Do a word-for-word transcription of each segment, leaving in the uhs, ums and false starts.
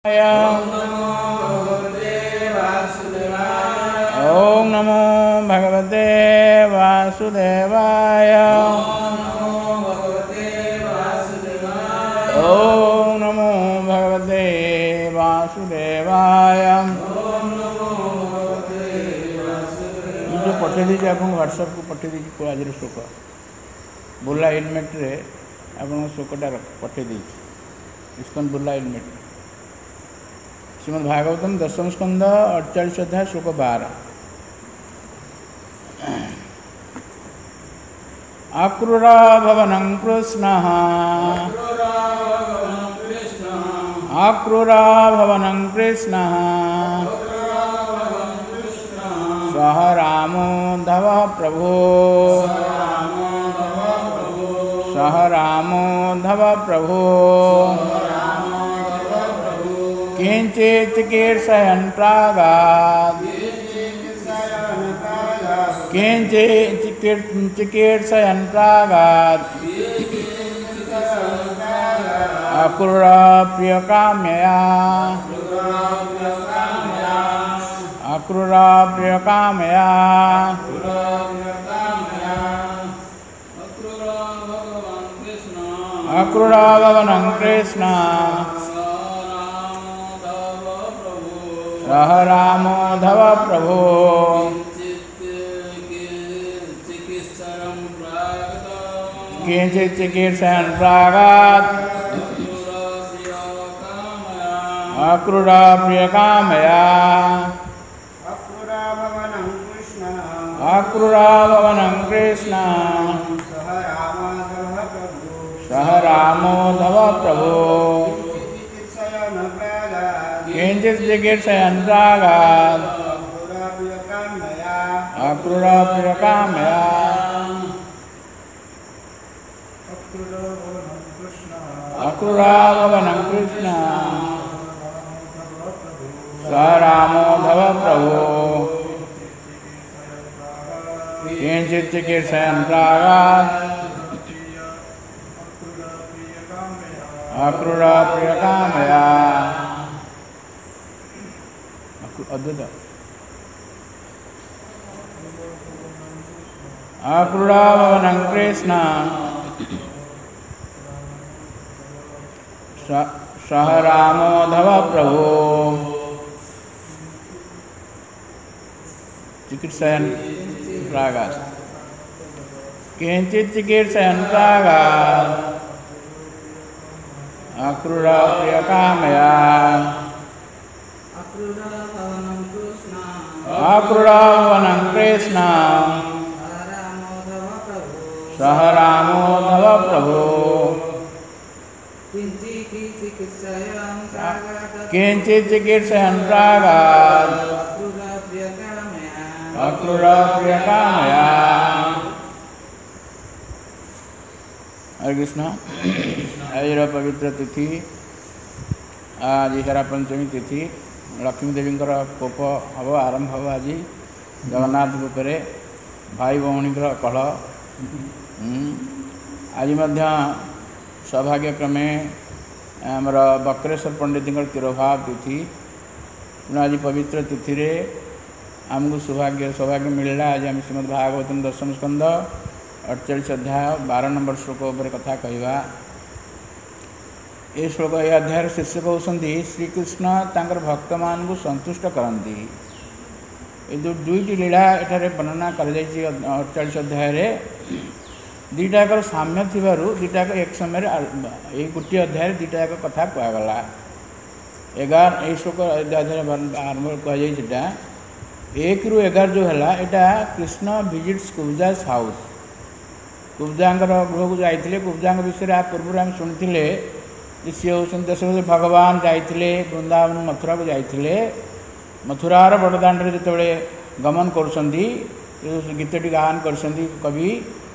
ओम नमो भगवते वासुदेवाय। ओम नमो भगवते वासुदेवाय। जो पठे दी आप व्हाट्सएप को पठे दी आज श्लोक बुर्ला हेलमेट रे आप श्लोकटा पठे दी इस्कन बुर्ला हेलमेट श्रीमद् भागवतम दशम स्कंद अड़चाश अध्याय श्लोक बारह। आक्रूरा भवनं कृष्णः आक्रूरा भवनं कृष्णः सह रामो धव प्रभो सह रामो धव प्रभो किंचित् चिकीर्षयन् प्रागात् किंचित् चिकीर्षयन् प्रागात् अक्रूरा प्रियकाम्यया अक्रूरा प्रियकाम्यया अक्रूरा भवनं कृष्ण सह रामो धव प्रभो किंचित् चिकीर्षयन् प्रागात् अक्रूरा प्रियकाम्यया अक्रूरा भवनं कृष्ण सह रामो धव प्रभो किंचित् चिकीर्षयन् प्रागात् अक्रूरा प्रियकाम्यया अक्रूरा भवनं कृष्ण सह रामो धव प्रभो किंचित् चिकीर्षयन् प्रागात् अक्रूरा प्रियकाम्यया अद्भुत अक्रूरा भवनं कृष्ण सह रामो धव प्रभो चिकीर्षयन् प्रागात् किंचित् चिकीर्षयन् प्रागात् अक्रूरा प्रियकाम्यया अक्रूरा भवनं कृष्ण सह रामो धव प्रभो किंचित् चिकीर्षयन् प्रागात् अक्रूरा प्रियकाम्यया। हरे कृष्ण। आज पवित्र तिथि आज हेरा पंचमी तिथि लक्ष्मी देवी कोप हम आरंभ हम आज जगन्नाथ रूपे भाई भौणी कल आज सौभाग्यक्रमे आमर बक्रेश्वर पंडित तिरोभाव तिथि आज पवित्र तिथि रे आमको सौभाग्य सौभाग्य मिलला। आज आम श्रीमद् भागवतम दशम स्कंद अड़चाश अध्याय बारह नंबर श्लोक उपर कथा कहवा। ये श्लोक ये अध्याय शीर्षक होती श्रीकृष्ण तांकर भक्त मान को संतुष्ट करती। ये जो दुईटी लीला एठारे वर्णना कर अड़चाश अध्याय दीटाक साम्य थिबारु दीटाक एक समय ये गोटे अध्याय दीटाक कथा कहगला। एगार ये श्लोक अध्याय आरंभ कहुटा एक रु एगार जो है यहाँ कृष्ण विजिट्स कुब्जास हाउस कुब्जा गृह को जाते कुब्जा विषय आ पूर्व आम शुणी सी हूँ देश भगवान जाते वृंदावन मथुरा को जाते मथुरार बड़दाण्ड जो गमन कर गीतटी गान कर कवि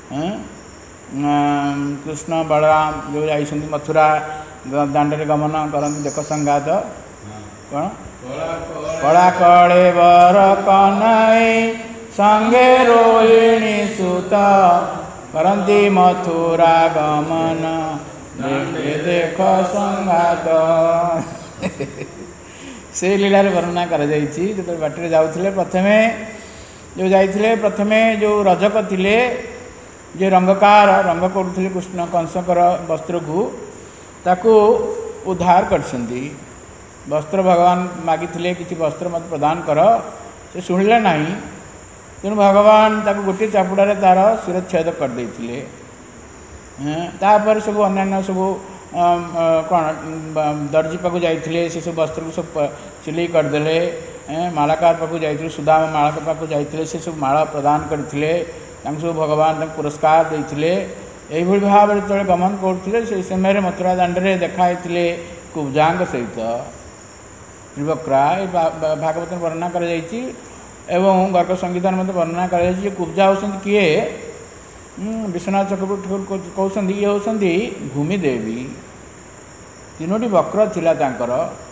कृष्ण बलराम जो जाती मथुरा दाण्ड गमन करती देख संगात कौन कला कले बर कनई संगे रोहिणी सुत करती मथुरा गमन देख देख संगात। से लीलार वर्णना कर जो बाटर जाऊे प्रथमे जो जाइए प्रथमे जो रजक थिले जे रंगकार रंग करुले कृष्ण कंसकर वस्त्र को ताकू उद्धार कर वस्त्र भगवान मागी किसी वस्त्र मत प्रदान कर से शुणिला ना तेणु भगवान ताको गोटे चापुड़े तार शिरच्छेद करदे तापर सब अन्य सब कौन दर्जी पाक जाइए से सब वस्त्र को सब सिलाई करदे मालाकार पाक जाइए सुदामा माला पाक जाइए से सब माला प्रदान करते सब भगवान पुरस्कार देते यही भाव जो गमन करते से समय मथुरा दाण्डे देखाई कुब्जा सहित त्रिवक्रा भागवत वर्णना कर एवं गर्ग संगीतान मत वर्णना कर कुब्जा होती किए विश्वनाथ चक्रवर्ती कहते ये होती भूमिदेवी तीनोटी वक्र थिला तांकर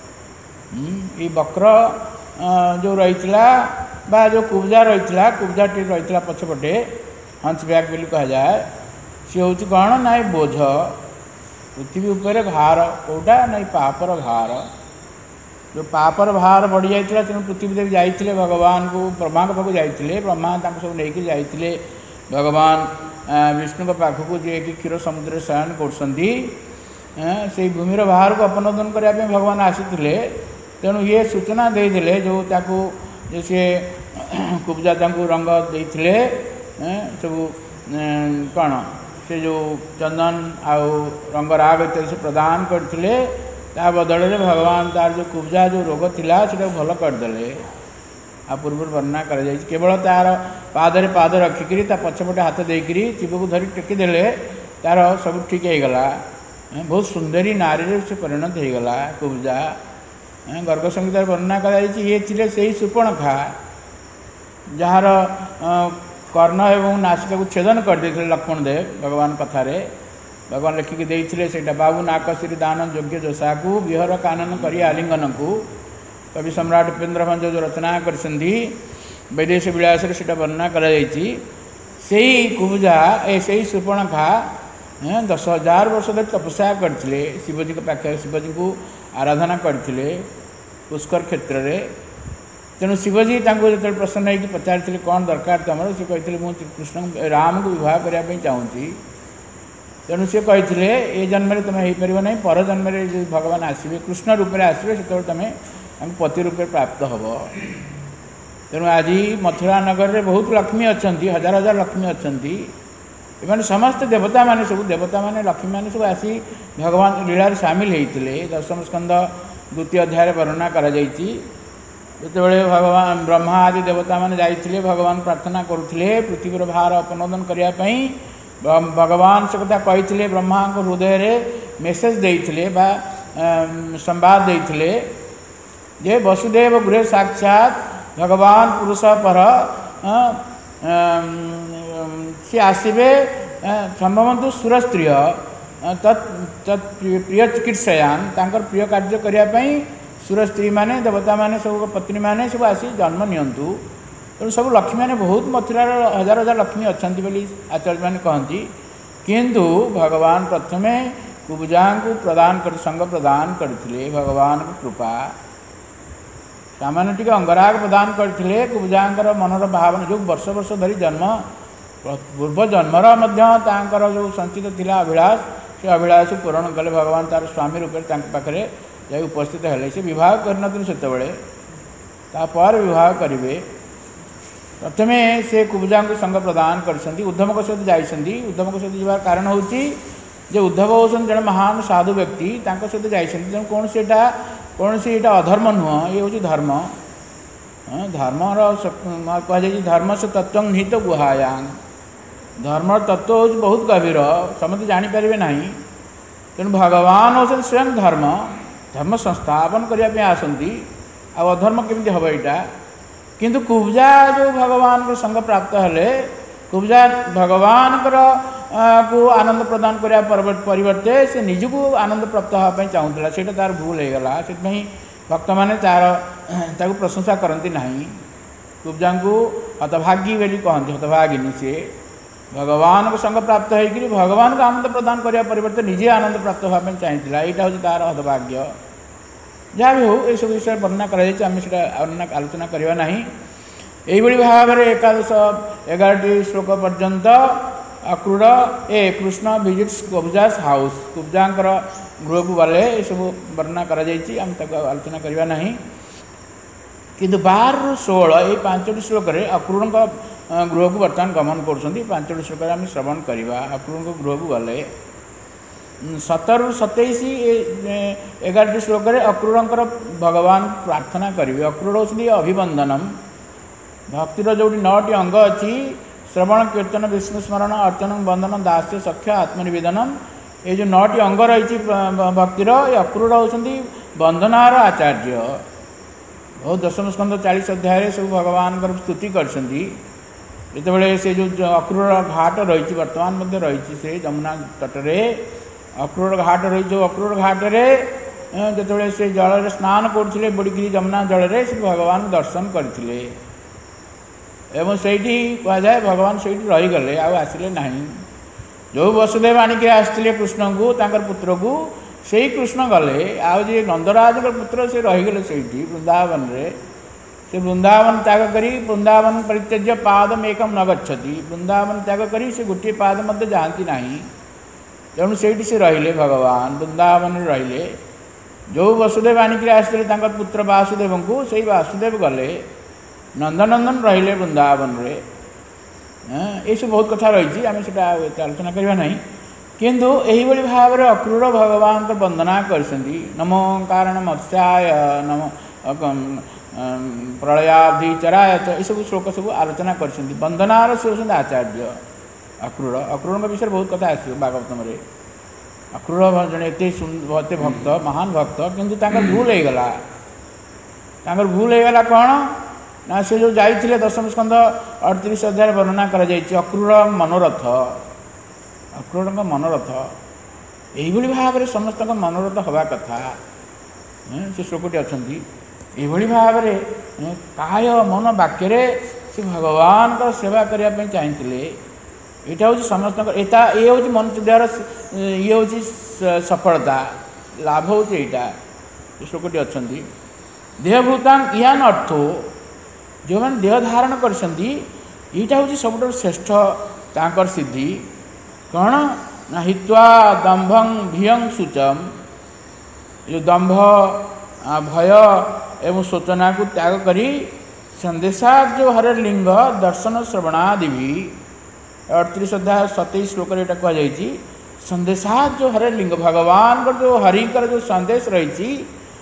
ये वक्र जो रही बा जो कुब्जा रही कुब्जा टी रही पछपटे हंस बैग बोली कह जाए सी हूँ कौन ना बोझ पृथ्वी उपर भार कौटा ना पापर भार जो पापर भार बढ़ी जाता तेणु पृथ्वी देवी जाइए भगवान को ब्रह्मा के पाखु जाइए ब्रह्मा सब नहीं जाइए भगवान विष्णु के पाखक जी कि क्षीर समुद्र शयन कर भूमिर भार को अपनोदन करने भगवान आसी तेणु ये सूचना देते जो ताकू जो सी कुब्जा रंग देते सब कौन से जो चंदन आउ रंग राग इत्यादि से प्रदान करते बदल में भगवान तार जो कुब्जा जो रोग थिला से भल करदे आ पूर्व वर्णना कर केवल तार पादरे पाद रखिकी पछपटे हाथ देकरी जीव को धरी टेकीदे तार सब ठीक हो गला बहुत सुंदरी नारी से परिणत हो गला कुब्जा गर्ग संगीत वर्णना कर ये थे से सुपर्णखा जार कर्ण एवं नासिका को छेदन करदे लक्ष्मण देव भगवान कथारे भगवान लिखिकी देते से बाबू नाकश्री दान योग्य जोशा को विहर कानन करी आलिंगन को कवि सम्राट उपेन्द्र भंज जो रचना कर वैदेश विलास से वर्णना कर कुब्जा ए सुपर्णखा दस हजार वर्ष धरी तपस्या करते शिवजी के पाखे शिवजी को आराधना करते पुष्कर क्षेत्र में तेणु शिवजी जो प्रसन्न होकर पचारि कौन दरकार तुम सी कहते मुझे कृष्ण राम को विवाह करने चाहूँगी तेणु सी कहते ये जन्म में तुम हो पार ना पर जन्म में भगवान आसवे कृष्ण रूप में आसवे से तुम पति रूप प्राप्त हम तेणु आज मथुरा नगर में बहुत लक्ष्मी अच्छा हजार हजार लक्ष्मी अच्छा एमाने समस्त देवता माने सब देवता माने लक्ष्मी माने सब आसी भगवान लीलार सामिल होते दशम स्कंद द्वितीय अध्याय वर्णना कर जितेबले भगवान ब्रह्मा आदि देवता माने जाइए भगवान प्रार्थना करुले पृथ्वीर भार अपनोदन करने भगवान से कथा कही ब्रह्मा हृदय में मेसेज देते संवाद देते जे वसुदेव गृह साक्षात भगवान पुरुष पर सी आसवे संभवतु सुरस्त्रीय तत् तत् प्रिय चिकित्सयान तांकर प्रिय कार्य करने सुर स्त्री माने देवता माने सब पत्नी माने सब आसी जन्म नियंतु तेणु सब लक्ष्मी माने बहुत मथुरार हजार हजार लक्ष्मी अच्छा बोली आचार्य मैंने कहती किंतु भगवान प्रथमे कुब्जा को प्रदान कर संग प्रदान करते भगवान को कृपा सामान्य टी अंगराग प्रदान करते कुब्जार मनर भावना जो वर्ष वर्ष धरी जन्म पूर्व जन्मर जो संचित थिला अभिलाष से अभिलाष पूरण कले भगवान तार स्वामी रूप में पाखे जा उपस्थित है से विवाह करन से विवाह करेंगे प्रथमे से कुब्जा को संग प्रदान कर उद्धव सहित जाइए उद्धव सहित जावार कारण हूँ जो उद्धव होती जड़े महान साधु व्यक्ति सहित जाइए कौन से कौन से यहाँ अधर्म नुह ये हूँ धर्म धर्मर कह धर्म से तत्व निहित गुहायां धर्म तत्व हूँ बहुत गभीर समस्त जानीपारे ना तेणु भगवान होते स्वयं धर्म धर्म संस्थापन करने आसती अधर्म केमी हम यहाँ किंतु कुब्जा जो भगवान को संग प्राप्त हेले कुब्जा भगवान को आनंद प्रदान करने परिवर्ते से निजक आनंद प्राप्त हाँपाई चाहूला से तार भूल हो गला से भक्त मैंने तार ताकू प्रशंसा करती ना कुब्जा को हतभागी बोली कहते हतभागिनी से भगवान को संग प्राप्त होकर भगवान को आनंद प्रदान करने परिवर्ते निजे आनंद प्राप्त हाँपाई चाहिए यहाँ हूँ तार हतभाग्य जहाँ भी हो ये सब विषय वर्णना कराଯାଇଛି आम से आलोचना करवा ना यही भाव में एकादश एगारटी श्लोक पर्यंत अक्रूर ए कृष्ण विजिट्स कुब्जास हाउस कुब्जांकर गृह को गले ये सब वर्णना कराଯାଇଛି आम आलोचना करवा ना किंतु बार रु षोल ये पांचटी श्लोक अक्रूर गृह को बर्तमान गमन कर पांचटी श्लोक आम श्रवण करवा अक्रूर गृह को गले सतर सतैश एगारटी श्लोक अक्रूर भगवान प्रार्थना करेंगे अक्रूर होती अभिवंदनम भक्तिर जो नौटी अंग अच्छी श्रवण कीर्तन विष्णु स्मरण अर्चन वंदन दास्य सख्य आत्मनिवेदनम ये जो नौटी अंग रही भक्तिर अक्रूर होती वंदनार आचार्य बहुत दशम स्कंद चालीस अध्याय सब भगवान स्तुति करते से जो अक्रूर घाट रही बर्तमान रही से जमुना तटरे अक्रूर घाट रही जो अक्रूर घाट रे जो से जल स्नान करते बुड़की जमुना जल रे से भगवान दर्शन करते एवं से कहुए भगवान से रहीगले आसिले ना जो वसुदेव आणिक आसते कृष्ण को तांकर पुत्र को से कृष्ण गले आज नंदराज पुत्र से रहीगले से वृंदावन रे से वृंदावन त्याग करी वृंदावन परित्यज्य पादम एकम न गच्छति वृंदावन त्याग करी से गोटे पाद मध्य जाती नहीं तेणु से रहिले भगवान वृंदावन रहिले जो वसुदेव आणिक आसते पुत्र वासुदेव को से वासुदेव गले नंदनंदन रहिले वृंदावन रे ये सब बहुत कथा रही आम से आलोचना करवा ना किंतु यही भाव में अक्रूर भगवान को वंदना कर नमो कारण मत्स्याय नमो प्रलयाब्धि चराय ये सब श्लोक सब आलोचना कर वंदनार से होती आचार्य अक्रूर अक्रूर विषय बहुत कथा आस भागवतम अक्रूर जड़े एत एत भक्त महान भक्त किंतु भूल हो गला भूल हो गला कौन ना से जो जाइए दशम स्कंद अड़तीस अध्याय वर्णना कर अक्रूर मनोरथ अक्रूर मनोरथ यही भाव में समस्त मनोरथ हवा कथा से श्लोकटी अच्छा ये भाव में काय मन वाक्य से भगवान का सेवा करने चाहिए यहाँ हूँ समस्त ये हूँ मनुष्य द्वारा ये हूँ सफलता लाभ हूँ यहाँ श्लोकटी अच्छा देहभूतांग इहान अर्थो जो मैंने देह धारण करटा हूँ सब श्रेष्ठ तांकर सिद्धि कौन ना हित्वा दंभं भियं शुचम जो दंभ भय एवं शोचना को त्याग करी संदेशा जो हरे लिंग दर्शन श्रवणादि भी अड़तीस अध्याय सतैश श्लोक यहाँ कहुई संदेशा जो हरे लिंग भगवान को जो हरिकर जो संदेश रही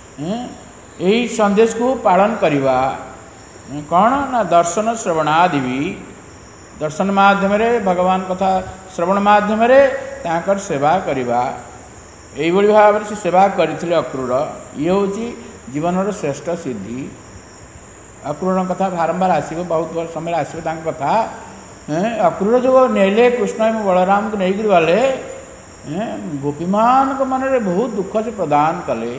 यही संदेश को पालन करवा कौन ना दर्शन श्रवणादि भी दर्शन माध्यम भगवान कथा श्रवण माध्यम तांकर सेवा करवा यही भाव से सेवा करते अक्रूर ये हूँ जीवन श्रेष्ठ सिद्धि अक्रूर कथा बारंबार आसो बहुत समय आसो कथा अक्रूर जो नेले कृष्ण एवं बलराम को लेकर गले गोपी मान मन बहुत दुख से प्रदान कले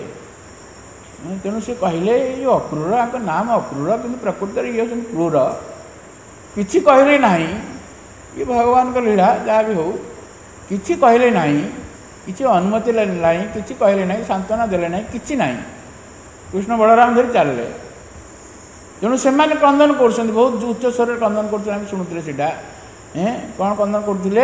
तेणु से कहले ये अक्रूर आपका नाम अक्रूर कि प्रकृत ये हूँ क्रूर किसी कहले ना ये भगवान का लीला जहाँ भी हो किसी कहले ना किसी अनुमति ना किसी कहले ना सांत्वना देले ना किसी ना कृष्ण बलराम धरी चलले तेणु से क्रंदन कर बहुत उच्च स्वर क्रंदन कर शुणुते सीटा कौन क्रंदन करते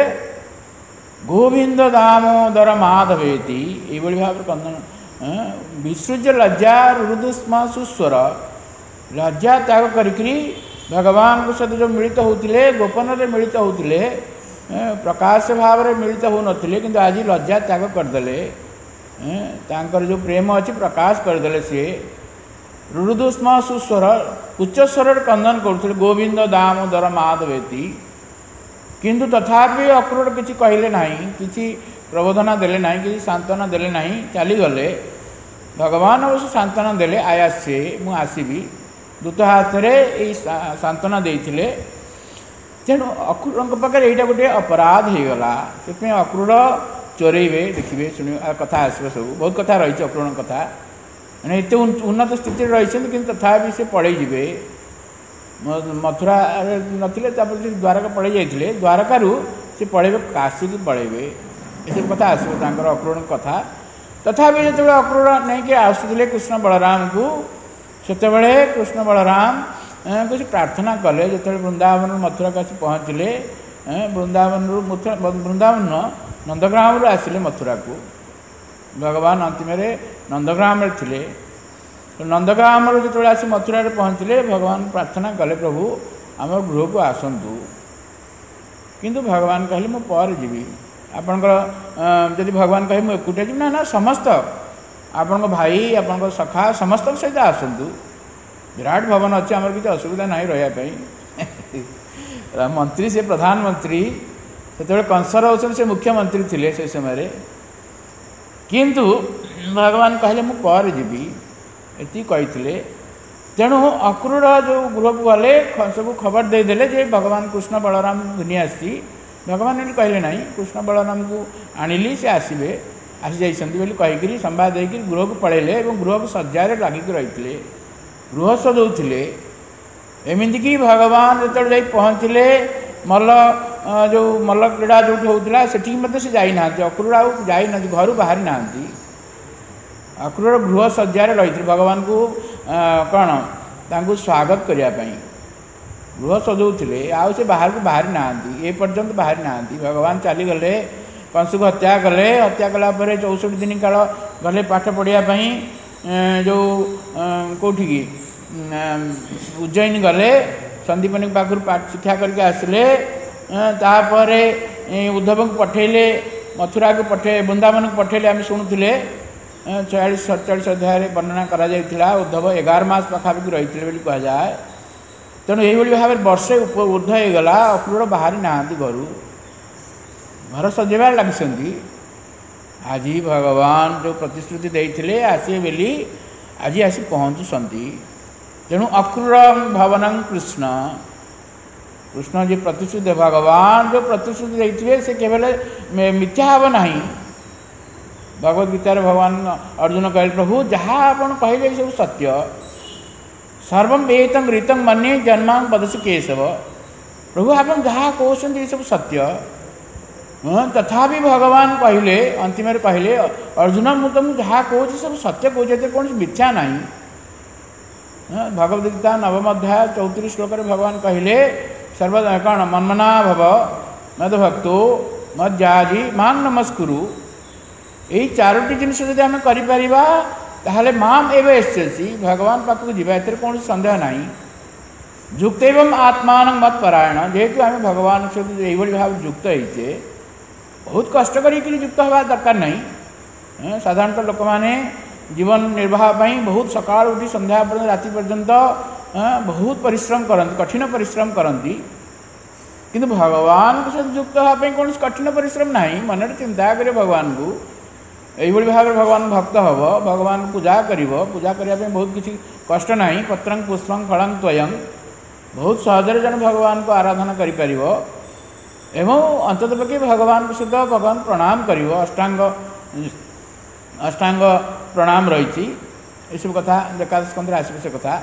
गोविंद दामोदर माधवेति ये भाव क्रंदन विसृज्य लज्जा रुदुस्म सुस्वर लज्जा त्याग करी भगवान को सहित जो मिलित होते गोपन मिलित होते प्रकाश भाव में मिलित हो नथिले किंतु आज लज्जा त्याग करदे तांकर जो प्रेम अच्छी प्रकाश करदे सी रुदुस्म सुस्वर उच्च स्वर क्रंदन करते गोविंद दामोदर माधवेति किंतु तथापि अक्रूर किसी कहले ना कि प्रबोधना देले ना कि सांत्वना देले ना चलीगले भगवान अवश्य सांत्वना देले आया से मु आसबि दूत हाथ में सांत्वना देते तेणु अक्रूर पाखे यहाँ गोटे अपराध हो गला से अक्रूर चोरेबे देखिए शुण कथा आसो सब बहुत कथा रही अक्रूर कथा मैंने एत उन्नत स्थित रही कि तथापि से पड़े मथुरा नथिले द्वारका पड़े जाते द्वारकार से पड़े काशी की पड़े ये सब कथा आसो अक्रूर कथा तथापि जो अक्रूर नहीं कि आसुले कृष्ण बलराम को सेते कृष्ण बलराम कुछ प्रार्थना कले जो वृंदावन मथुरा का पहुँचले वृंदावन वृंदावन नंदग्राम आसिले मथुरा को भगवान अंतिम नंदग्राम थे तो नंदग्राम जो आसी मथुरा पहुँचले भगवान प्रार्थना कले प्रभु आम गृह को आसतु किंतु भगवान कहले मु पर जीवी आपणकर जदि भगवान कहे मुझे एकुटिया जी ना ना समस्त आपण भाई आपण सखा समस्त सहित आसतु विराट भवन अच्छे आमर किसी असुविधा नहीं रहा मंत्री से प्रधानमंत्री से कंसर होते से मुख्यमंत्री थे से समय किंतु भगवान कहले मु पर जीवी एति कही तेणु अक्रूर जो गृह को गले सब खबर देदेले जे भगवान कृष्ण बलराम घुनी आसी भगवान ये कहले ना कृष्ण बलराम को आणिली से आसबे आसी जाइए कहीकि संवाद देकर गृह को पलैले गृह को सज्जा लगिक रही गृह सजाऊे एमतीक भगवान जो पहुँचले मल्ल जो मल्ल क्रीड़ा जो होता से से जाना अक्रूर आउ जाना घर बाहरी ना अक्रूर गृह सज्जा रही भगवान को कौन तांको स्वागत करने गृह सजाऊे आउ से बाहर को बाहरी ना ए पर्यंत बाहरी ना भगवान चलीगले कंस को हत्या कले हत्या कलापर चौसठ दिन काल गले पाठ पढ़ाई जो कौटिकी उज्जैन गले संदीपनी पाखर पाठ शिक्षा करके आसिले तापर उद्धव को पठेले मथुरा को पठे वृंदावन को पठेले आम शुणुले छयालीस सतचाश अध्याय वर्णना करा जाइथिला उद्धव एगार मास पाखापाखि रही बोली कह जाए तेणु यही भाव में वर्षे ऊर्ध होगला अक्रूर बाहरी ना घर घर सजेबार लगी आज भगवान जो प्रतिश्रुति देते आसवे बोली आज आसी पहुँचुंट तेणु अक्रूर भवन कृष्ण कृष्ण जी प्रतिश्रुति भगवान जो प्रतिश्रुति देते से केवल मिथ्या हम ना भगवद गीतार भगवान अर्जुन कहले प्रभु जहाँ आपन कहले सब सत्य सर्व वेतम ऋतम मन्ये जन्मा पदसी केशव प्रभु आप जहाँ कहते ये सब सत्य तथापि भगवान कहले अंतिम कहले अर्जुन मु तुम जहाँ कहूँ सब सत्य कहते कौन मिथ्या ना भगवद गीता नवम अध्याय चौतीस श्लोक भगवान कहले सर्व कौन मन्मना भव मद भक्तो मज्जाजी मान नमस्कुरु यही चारोटी जिनस जब आम कर माम एवं एससी भगवान पाखक जावा ए कौन सन्देह ना युक्त एवं आत्मान मत परायण जेहेतु आम भगवान सहित यही भाव युक्त होचे बहुत कष्ट करयुक्त हवा दरकार नहीं साधारणतः लोक मैंने जीवन निर्वाह बहुत सका उठी संध्या पर्यंत राति पर्यंत बहुत परिश्रम करती कठिन परिश्रम करती किंतु भगवान के सहित युक्त हाँपाई कौन कठिन परिश्रम ना मन चिंता करे भगवान को यही भाव में भगवान भक्त हम भगवान पूजा कर पूजा करने बहुत किसी कष्ट ना पत्रं पुष्पं फलं त्वयं बहुत सहजरे जन भगवान को आराधना कर एवं अंततपक्षे भगवान सहित भगवान प्रणाम कर अष्टांग अष्टांग प्रणाम रही सब कथा एकादश स्कंद आसवे से कथा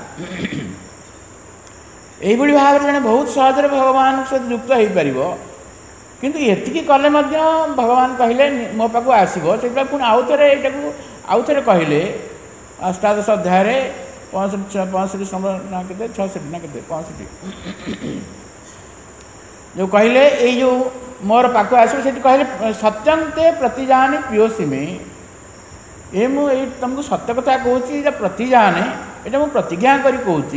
यही भाव में जन बहुत सहजरे भगवान सहित युक्त हो पार किंतु एति कले भगवान कहले मो पाक आसो से पुणी आउ थे यहाँ आउ थे कहले अष्टादश अध्याय पैंसठ पैंसठ ना के छठ ना के पैंसठ जो कहले ये जो मोर पाक आसो से कहले सत्यं ते प्रतिजाने पियोसी में ये मुझे तुमको सत्य कथा कहूँ प्रतिजाने ये मुझे प्रतिज्ञा करी कहूँ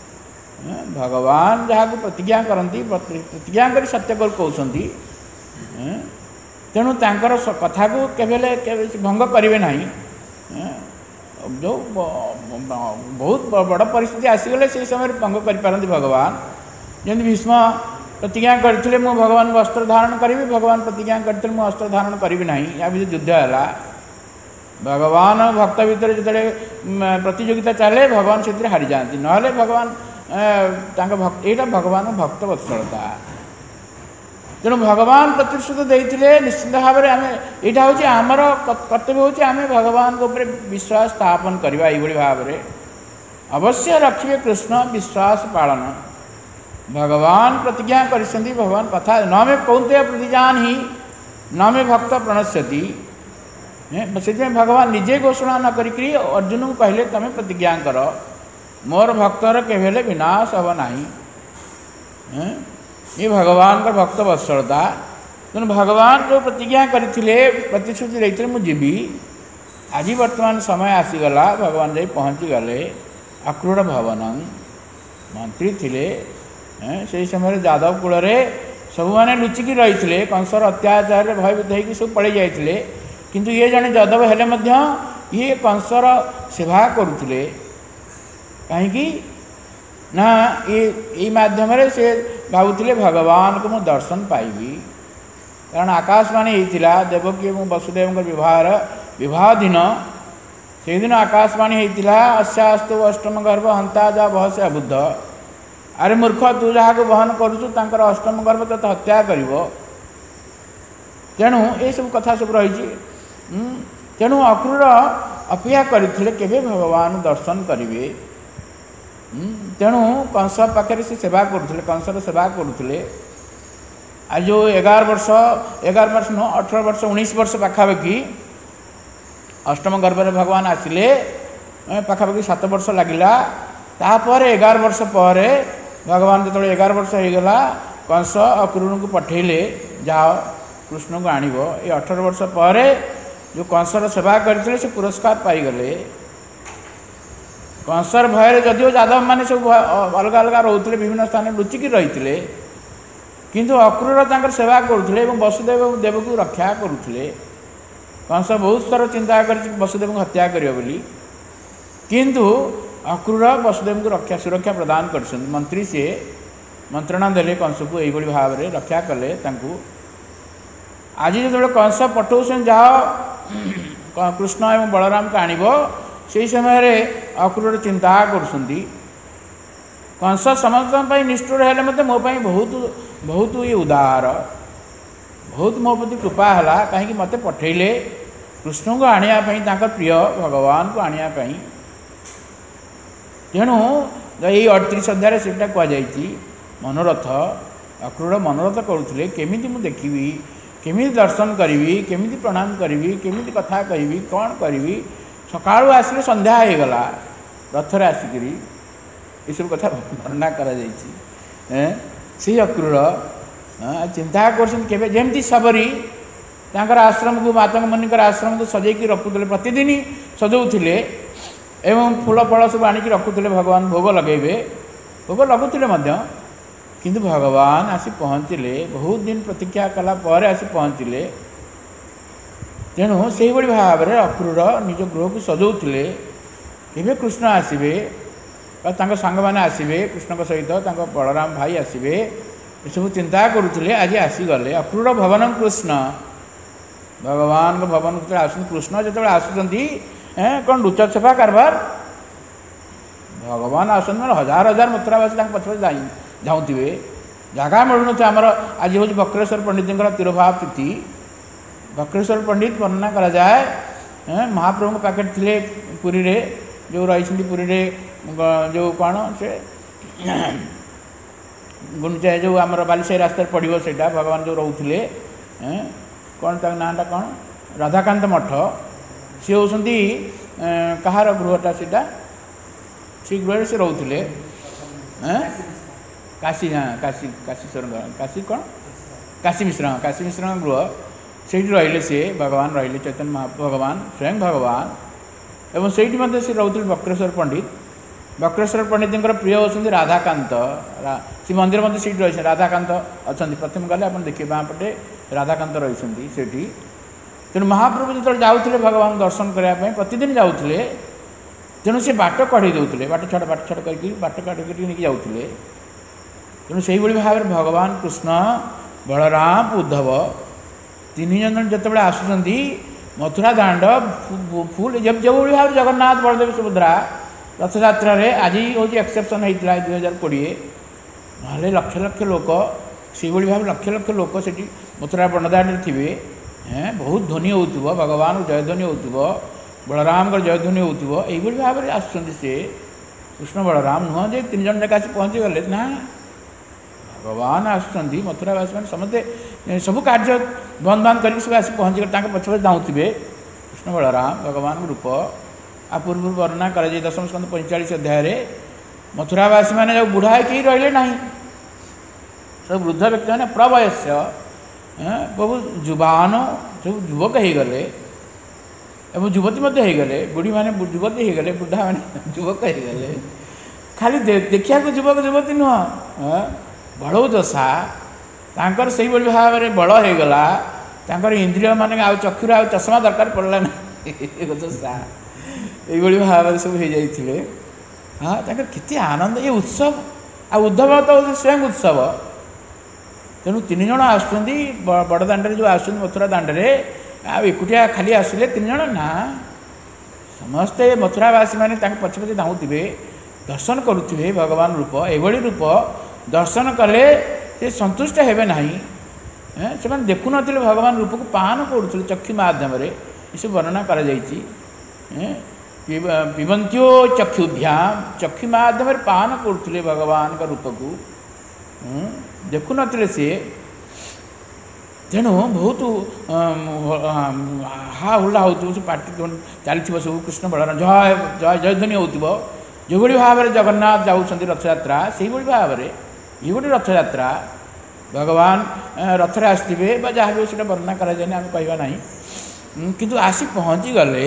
भगवान जहाँ को प्रतिज्ञा करती प्रतिज्ञा कर सत्य कर कहते तेणु तांकर कथा को केवल भंग करेंगे ना जो बहुत बड़ परिस्थिति आसीगले से समय भंग कर भगवान जमी भीष्म प्रतिज्ञा करते मु भगवान को अस्त्र धारण करी भगवान प्रतिज्ञा करते मुझे अस्त्र धारण करी ना या भी युद्ध है भगवान भक्त भितर जो प्रतियोगिता चले भगवान से हारी जाती ना भगवान भक्त यहाँ भगवान भक्त वत्सलता तेणु भगवान प्रतिश्रुति देते निश्चित भाव में आम यहाँ हूँ आमर कर्तव्य हूँ आम भगवान के ऊपर विश्वास स्थापन करवा ये भाव में अवश्य रखिए कृष्ण विश्वास पालन भगवान प्रतिज्ञा कर भगवान कथा न में कौंते प्रतिजान ही न में भक्त प्रणश्यति से भगवान निजे घोषणा न करी अर्जुन को कहले तुम प्रतिज्ञा कर मोर भक्तर केवेले विनाश हम ना। ये भगवान का भक्त वत्सलता तेणु भगवान जो प्रतिज्ञा करते प्रतिश्रुति देते मुझे जीवी आज वर्तमान समय आसीगला भगवान जाई पहुँची गले आक्रूढ़ भवन मंत्री थिले से समय जादव कूल सब मैंने लुचिकी रही कंसर अत्याचार भयभीत होकर सब पड़े जाते किंतु ये जड़े जादव हेले मध्य ये कंसर सेवा करुले कहीं ना ये मध्यम से भावुले भगवान को मुझे दर्शन पाइबी कारण आकाशवाणी होता देवकी और वसुदेव विवाह विवाह दिन से दिन आकाशवाणी होता अस्यास्तु अष्टम गर्भ हंता जा बहसे अबुद्ध अरे मूर्ख तू जहाँ को बहन करुचु तांकर अष्टम गर्भ तोते हत्या कर तेणु ये सब कथा सब रही तेणु अक्रूर अपेक्षा करते भगवान दर्शन करेंगे तेणु कंस पाखे से सेवा करुले कंसर सेवा करुले आज जो एगार वर्ष एगार वर्ष नुह अठर वर्ष उन्नीस वर्ष पाखापाखि अष्टम गर्भ भगवान आसिले पाखापाखि सात वर्ष लगिला तापर एगार वर्ष पर भगवान जो एगार वर्ष होगला कंस अक्रूर को पठेले जाओ कृष्ण को आणव ये अठर वर्ष पर जो कंसर सेवा करते से पुरस्कार पाईगले कंसर भय जदिव जादव मैंने सब अलग अलग रोते विभिन्न स्थान लुचिकी रही किंतु अक्रूर तांकर सेवा करुले वसुदेव देव को रक्षा करुले कंस बहुत थर चिंता कर वसुदेव को हत्या करियो बोली किंतु अक्रूर वसुदेव को रक्षा सुरक्षा प्रदान कर मंत्री से मंत्रणा देले कंस को यही भाव में रक्षा कले आज जो कंस पठाऊन जाओ कृष्ण एवं बलराम को आणव से समय अक्रूर चिंता कर कंस समस्त निष्ठुर है मो बहुत बहुत ये उदार बहुत मो प्रति कृपा है कहीं मत पठेले कृष्ण को आने प्रिय भगवान को आने तेणु ये अड़तीस अध्याय से कहुई मनोरथ अक्रूर मनोरथ करुले केमी मुझे देखी केमी दर्शन करी केमी प्रणाम करी केमी कथा कहि कौन करी सकाळु आसिले संध्या हो गला रथर आसिकी ये सब कथा वर्णना कर अक्रूर चिंता करमती सबरी तांकर आश्रम को माता मुनिकर आश्रम को सजैकी रखुले प्रतिदिन सजाऊे एवं फूल फल सब आणिकी रखुले भगवान भोग लगेबे भोग लगुले किंतु भगवान आसी पहुँचले बहुत दिन प्रतीक्षा कला पर आसी पहुँचले तेणु से भाव में अक्रूर निज गृह को सजाऊे केवे कृष्ण आसवे सांग मैंने आसवे कृष्ण सहित बलराम भाई आसवे ये सब चिंता करुले आज आसीगले अक्रूर भवन कृष्ण भगवान को भवन आस कृष्ण जो आसुँच कौन लुचा छपा कारबार भगवान आस हजार हजार मुद्रावासी पछे जाऊे जगह मिलून आमर आज हूँ बक्रेश्वर पंडित तिरुभाव तिथि बक्रेश्वर पंडित वर्णना करा जाए महाप्रभु पाखे थे पुरी रे जो रही पुरी रे जो कौन से गुंडचा जो आम बालीसाही रास्ता पड़ो से भगवान जो रोते कौन तक नाटा कौन राधाकांत मठ सी होती कहार गृहटा से सी गृह से रोते काशी हाँ काशी काशीश्वर काशी कौन काशी मिश्र हाँ काशी मिश्र गृह से रही से भगवान रही चैतन्य महा भगवान स्वयं भगवान एवं से से रोते बक्रेश्वर पंडित बक्रेश्वर पंडित प्रिय होती राधाकांत से मंदिर मध्य सीट रही राधाकांत अच्छा प्रथम गले आप देखिए बाँ पटे राधाकांत रही से तेणु महाप्रभु जो जाऊे भगवान दर्शन करने प्रतिदिन जाऊे तेणु से बाट कढ़े दौले बाट छड़ बाट छड़ करके बाट काटिक नहीं जाऊे तेणु से भाव में भगवान कृष्ण बलराम उद्धव तीन जन जो आसुँच मथुरा दाण्ड फुल जब जो भाव जगन्नाथ बलदेव सुभद्रा रथयात्रा आज हूँ एक्सेप्शन होता दुई हजार कोड़े ना लक्ष लक्ष लोक से भाव लक्ष लक्ष लोक से मथुरा बणदाण्ड थे बहुत ध्वनि हो भगवान जयध्वनि हो बलराम जयध्वनि हो भाव में आसुँच से कृष्ण बलराम नुह जे तीन जन जाक पहुँची गले ना भगवान आसुँच मथुरावासी मैंने समस्ते सब कार्य बंद बांध कर सब आस पहुँची गए पछे जाऊे कृष्ण बलराम भगवान रूप आ पूर्व वर्णना कर दशम स्कंद पैंचाश अध्याय मथुरावासी मैंने जो बुढ़ा कि रही ना सब वृद्ध व्यक्ति मैंने प्रवयस्य बहु युवान सब युवक हो गले एवं युवती होगले बुढ़ी मैंने युवती होगले बुढ़ा मैंने युवक होगले खाली देखा युवक युवती नुह बड़ दशा तांकर से भाव में बड़ होगला तांकर इंद्रिय माने आ चक्षुर आ चषमा दरकार पड़ला ना दशा ये भाव में सब हो जाते हाँ केते आनंद ये उत्सव आ उद्धव तो स्वयं उत्सव तेणु तीन जन आसुँच बड़ दाण्डे जो आस मथुरा दाण्डे आकुटिया खाली आसिले तीन जन ना समस्ते मथुरावासी मैंने पछे पछे धाऊे दर्शन करुवे भगवान रूप एभली रूप दर्शन कले से संतुष्ट हेबे नहीं से देखु न भगवान रूप को पान करुले चक्षु माध्यम ये सब वर्णना कर पिबंत्यो चक्षुभ्याम चक्षु माध्यम पान करुले भगवान का रूप को देखु न सी तेणु बहुत हा हुला हो पार्टी चली सब कृष्ण बलराम जय जय जयध्वनि हो जो भाव में जगन्नाथ जाऊँ रथ यात्रा से भाव में ये गोटे रथ यात्रा भगवान रथरे आसवे जहाँ भी से वर्णना कराए आम कहवा ना किंतु आसी पहुँची गले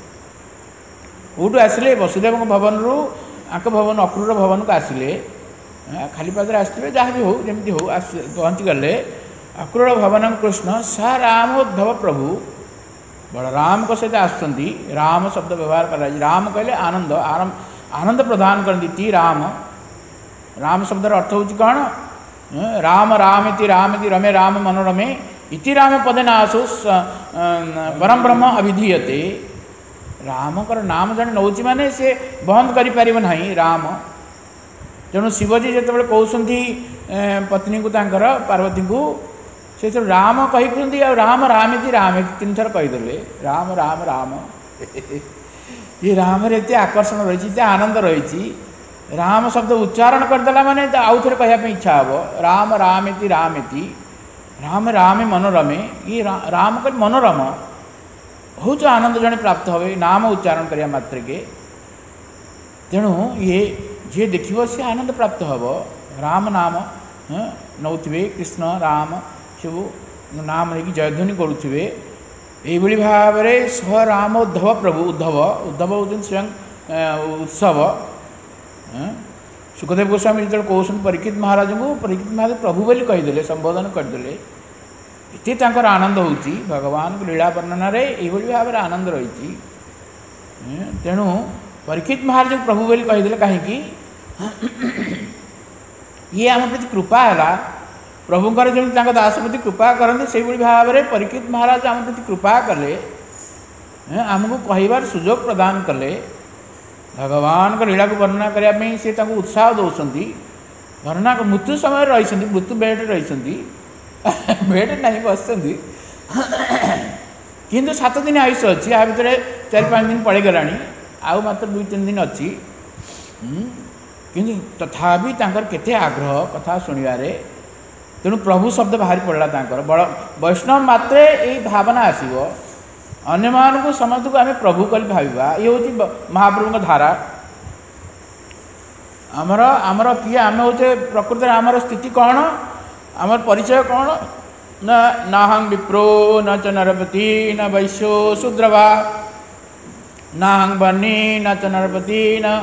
कौटू आसिले वसुदेव भवन रु आक भवन अक्रूर भवन को आसिले खाली पादरे आसवे जहाँ भी हो जमी हो पहुँची गले अक्रूर भवन कृष्ण स रामोद्धव प्रभु बलराम को सहित आसुँच राम शब्द व्यवहार कर राम कहले आनंद आरम आनंद प्रदान करती राम राम शब्द अर्थ हूँ कौन राम राम इति राम इति रमे राम मनोरमे इति राम पदेनाशु परम ब्रह्म अभिधीयते राम कर नाम जन नौची माने से बंद कर राम तेणु शिवजी जो कहते पत्नी को तांकर पार्वती को से तो राम कही राम राम इति राम तीन थर कहीदे राम राम राम ये राम एत आकर्षण रही आनंद रही राम शब्द उच्चारण करदेला माने आउ थे कहवाई इच्छा हे राम राम इति राम इति राम राम मनोरमे ये रा, राम कर मनोरम बहुत आनंद जड़े प्राप्त हुए नाम उच्चारण करने मात्र के तेणु ये जी देख सी आनंद प्राप्त हम राम नाम नौथे कृष्ण राम सब नाम लेकिन जयध्वनि करुवे यही भाव में स राम उद्धव प्रभु उद्धव उद्धव हूँ स्वयं उत्सव सुखदेव गोस्वामी जो कहते परीक्षित महाराज को परीक्षित महाराज प्रभु बोली कहीदे संबोधन करदे ये आनंद हो भगवान लीला वर्णन यही भाव में आनंद रही तेणु परीक्षित महाराज को प्रभु बोली कहीदे कहीं ये आम प्रति कृपा है प्रभुंर जो दास प्रति कृपा करते से भाव में परीक्षित महाराज आम प्रति कृपा कले आमको कहबार सुजोग प्रदान कले भगवान का लीला को वर्णना करने सी उत्साह दौरान वर्णना मृत्यु समय रही मृत्यु बेड रही बेड ना बस किंतु सात दिन आयुष अच्छी आ भर चार पाँच दिन पड़े गला आउ मात्र दुई तीन दिन अच्छी किंतु तथापि केते आग्रह कथा शुणवे तेणु प्रभु शब्द बाहरी पड़ा बड़ वैष्णव मात्रे यही भावना आसो अन्य को समस्त को आम प्रभु कल भावा ये हूँ महाप्रभु धारा आमर आमर किए आम हूँ प्रकृत आमर स्थिति कौन आमर परिचय कौन न नाहं विप्रो न च नरपति न वैश्यो शूद्रवा नाहं बनी न च नरपति न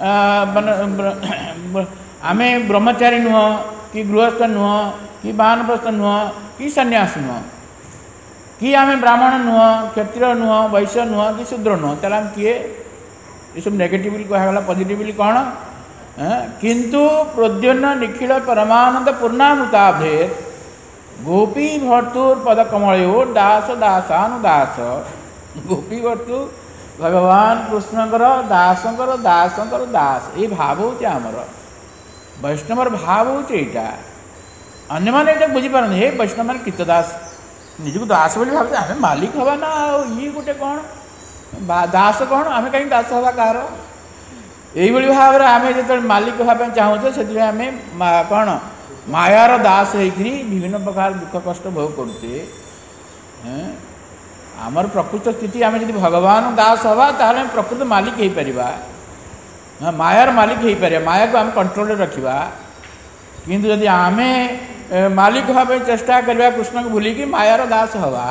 आम ब्रह्मचारी नुह कि गृहस्थ नुह कि बानप्रस्थ नुह कि सन्यासी नुह कि आम ब्राह्मण नुह क्षत्रिय नुह वैश्य नुह कि शूद्र नुह तेल आम किए ये सब नेगेटिवली कहगला पॉजिटिवली कौन किंतु प्रद्युन्न निखिल परमानंद पूर्णामृताब्धे गोपी भर्तुर पदकमलो दास दासानुदास गोपी भर्तु भगवान कृष्णकर दासकर दासकर दास ये भाव हूँ आमर वैष्णवर भाव हूँ यहाँ अन्य मैंने ये बुझीपार हे वैष्णव मान कृतदास निजक दास बोली भाव आम मालिक हवा ना ये गोटे कौन दास कौन आम कहीं दास हवा कहार यही भाव में आम जो मालिक हाँपाई चाहूचे से आम कौन मायार दास होकर विभिन्न प्रकार दुख कष्ट भोग करुचे आमर प्रकृत स्थिति आम जब भगवान दास हवा ताहले प्रकृत मालिक हो पार मायार मालिक हो पार माया को आम कंट्रोल रखा किंतु जदि आम मालिक हाँ चेष्टा करवा कृष्ण को भूलिकी मायार दास हवा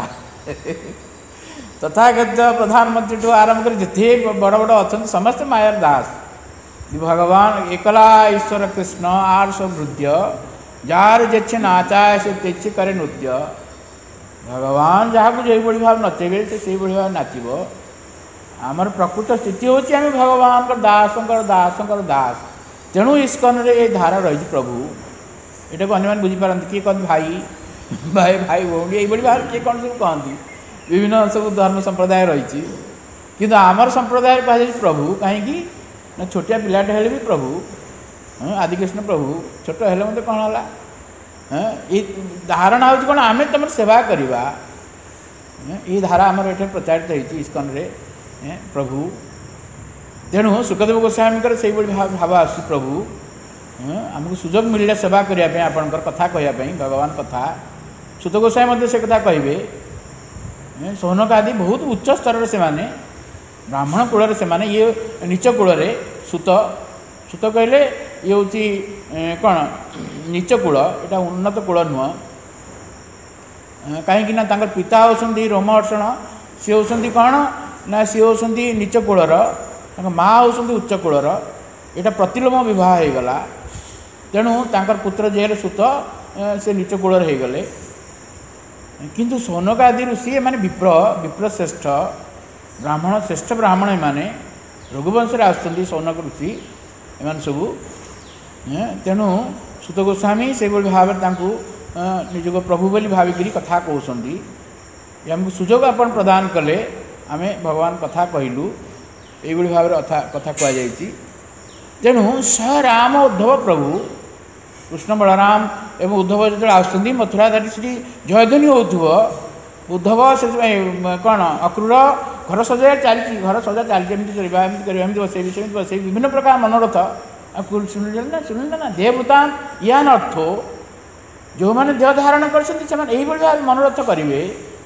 तथागत प्रधानमंत्री ठू आरंभ कर जिते बड़ बड़ अच्छा समस्त मायार दास भगवान एकला ईश्वर कृष्ण आर सब नृत्य जार जे नाचाए से तेचे करे नृत्य भगवान जहाँ को जो भाव नचेबे से भाव नाचब आमर प्रकृत स्थिति हूँ आम भगवान दास दास दास तेणु इस्कन रे ये धारा रही प्रभु यहाँ को अन्य बुझीपारती किए कहते भाई भाई भाई भौणी ये भाव किए कौन सब कहती विभिन्न सब धर्म संप्रदाय रही कि आमर संप्रदाय कह प्रभु कहीं ना छोटिया पिलाटे हेले भी प्रभु आदिकृष्ण प्रभु छोट हेले मत कौन है ये धारणा हूँ कौन आम तुम सेवा करवा ये धारा आमर ये प्रचारित होती इस्कन रे प्रभु तेणु सुखदेव गोस्वामी से भाव आस प्रभु आमको सुजोग मिलले सेवा करने आपंकर कथा कहवाई भगवान कथा सुत गोस्वामी से कथा कहे सौनक आदि बहुत उच्च स्तर से माने ब्राह्मण कूल से माने ये नीच कूल सुत सुत कहले ये हूँ कौन नीच कूल यहाँ उन्नत कूल नुह कहीं पिता होती रोमहर्षण सी होती कौन ना सी होती नीच कूलर माँ होती उच्च कूलर यहाँ प्रतिलोम बहुत होगला तेणु तांकर पुत्र जेल सुत से नीच कूलर हो गले किंतु सौनक आदि ऋषि माने विप्र विप्र श्रेष्ठ ब्राह्मण श्रेष्ठ ब्राह्मण एमाने रघुवंश आसुँच सौनक ऋषि एम सबू तेणु सुत गोस्वामी से भाव निजक प्रभु बोली भाविकी कथा कहते आमको सुजोग आपण प्रदान कले आम भगवान कथा कहलु ये भाव कथा कहुई तेणु स राम उद्धव प्रभु कृष्ण बलराम एवं उद्धव जो आसुँच मथुरा दाटी से जयध्वनि हो उद्धव से कौन अक्रूर घर सजा चलती घर सजा चलती चलवा एमती बसे बसे विभिन्न प्रकार मनोरथ शुणिले ना शुणिले ना देह वृत्तांत यान अर्थ जो मैंने देह धारण कर मनोरथ करेंगे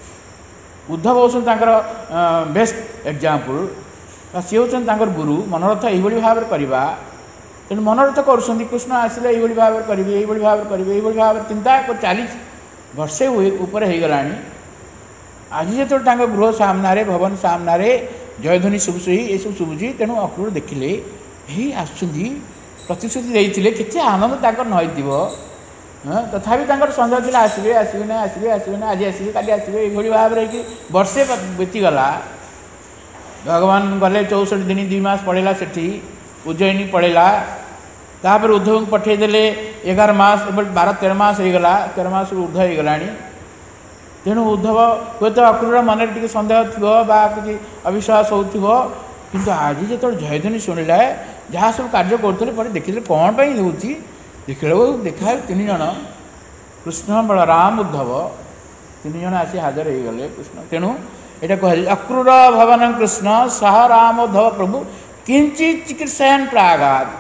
उद्धव होकर बेस्ट एग्जाम्पल सी होकर गुरु मनोरथ यही भाव करवा तेणु मनोरथ कर कृष्ण आसिले ये भाव करेंगे ये भाव करेंगे ये भाव चिंता चली वर्षे उपर हो गला आज जो गृह सामने भवन सामने जयध्वनि शुभुची ये सब शुभुची तेणु अक्रूर देखिले यही आसुँच प्रतिश्रुति देते केते आनंद नई तथापि सन्देह थी आसवे आसवे ना आसवे आसवे ना आज आसवे काली आसवे ये भाव में वर्षे बीतीगला भगवान गले चौसठ दिन दुई मास पड़ेगा सेठी उज्जयिनी पड़ेगा तापर उद्धव को पठेदेले एगार मास बारह तेरह मास होगला तेरह मास ऊर्ध होगला तेणु उद्धव हूँ तो अक्रूर मन टे सन्देह थी कि अविश्वास हो किंतु आज जो जयध्वनि शुणिला जहाँ सब कार्य करते देखिए कौन पर हो देखा देखा तीन जन कृष्ण बलराम उद्धव तीन जन आसी हाजर हो गले कृष्ण तेणु यहाँ कह अक्रूर भवन कृष्ण सह राम उद्धव प्रभु किंचित चिकित्सायन प्रागात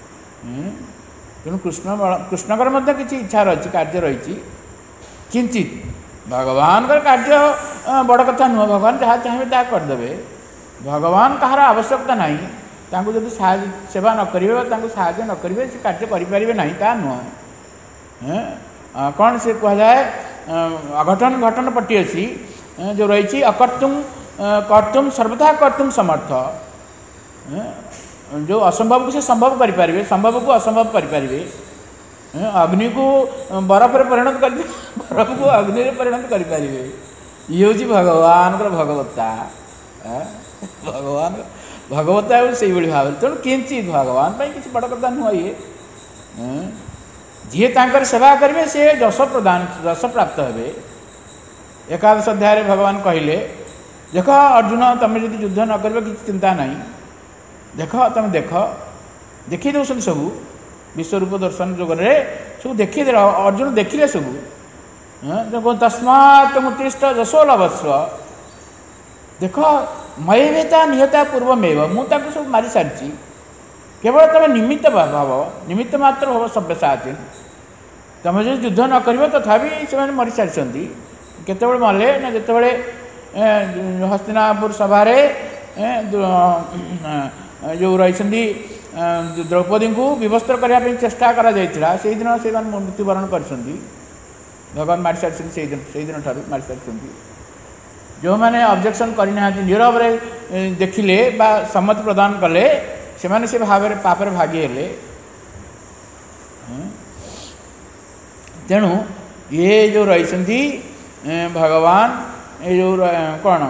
तेणु कृष्ण कृष्णकर मध्य किसी इच्छा रही कार्य रही किंचित भगवान कार्य बड़ कथा नुह भगवान जहाँ चाहिए ता करदे भगवान कहार आवश्यकता ना जब सेवा न करेंगे साहय न करेंगे से कार्य करें ना ता नुह कौन से कहुए अघटन घटन पट्टी अच्छी जो रही अकर्तुम कर्तुम सर्वथा कर्तुम समर्थ जो असंभव को से संभव करें संभव को असंभव करें अग्नि को बरफ में परिणत कर बरफ को अग्नि में परिणत करें ये हूँ भगवान भगवत्ता भगवान भगवत्ता से भाव तेणु किंचित भगवान किसी बड़ कथा नुह ये जी तांकर सेवा करेंगे से जश प्रदान जश प्राप्त हे एकादश अध्याय भगवान कहले देख अर्जुन तुम जब युद्ध न कर कि चिंता ना देख तुम देख देखी दौन सब विश्वरूप दर्शन जोगे सब देखी अर्जुन देखिले सब तस्मात् मुत्तिष्ठ जशो लभस्व देख मयेता निहता पूर्वमेव मुझे सब मारी सारी केवल तुम निमित्त भाव निमित्त मात्र भाव सभ्यसाची तुम जो युद्ध न कर तथापि से मरी सारी केत मले ना जिते हस्तिनापुर सभारे जो रही द्रौपदी को विवस्त्र करने चेष्टा करा से दिन से मृत्युवरण कर भगवान मारी सारी से दिन से दिन ठार मारी सारी जो मैंने ऑब्जेक्शन करना नीरव देखिले बा सम्मति प्रदान कले से माने से भाव पापर भागी हेले। तेणु ये जो रही भगवान ये जो कौन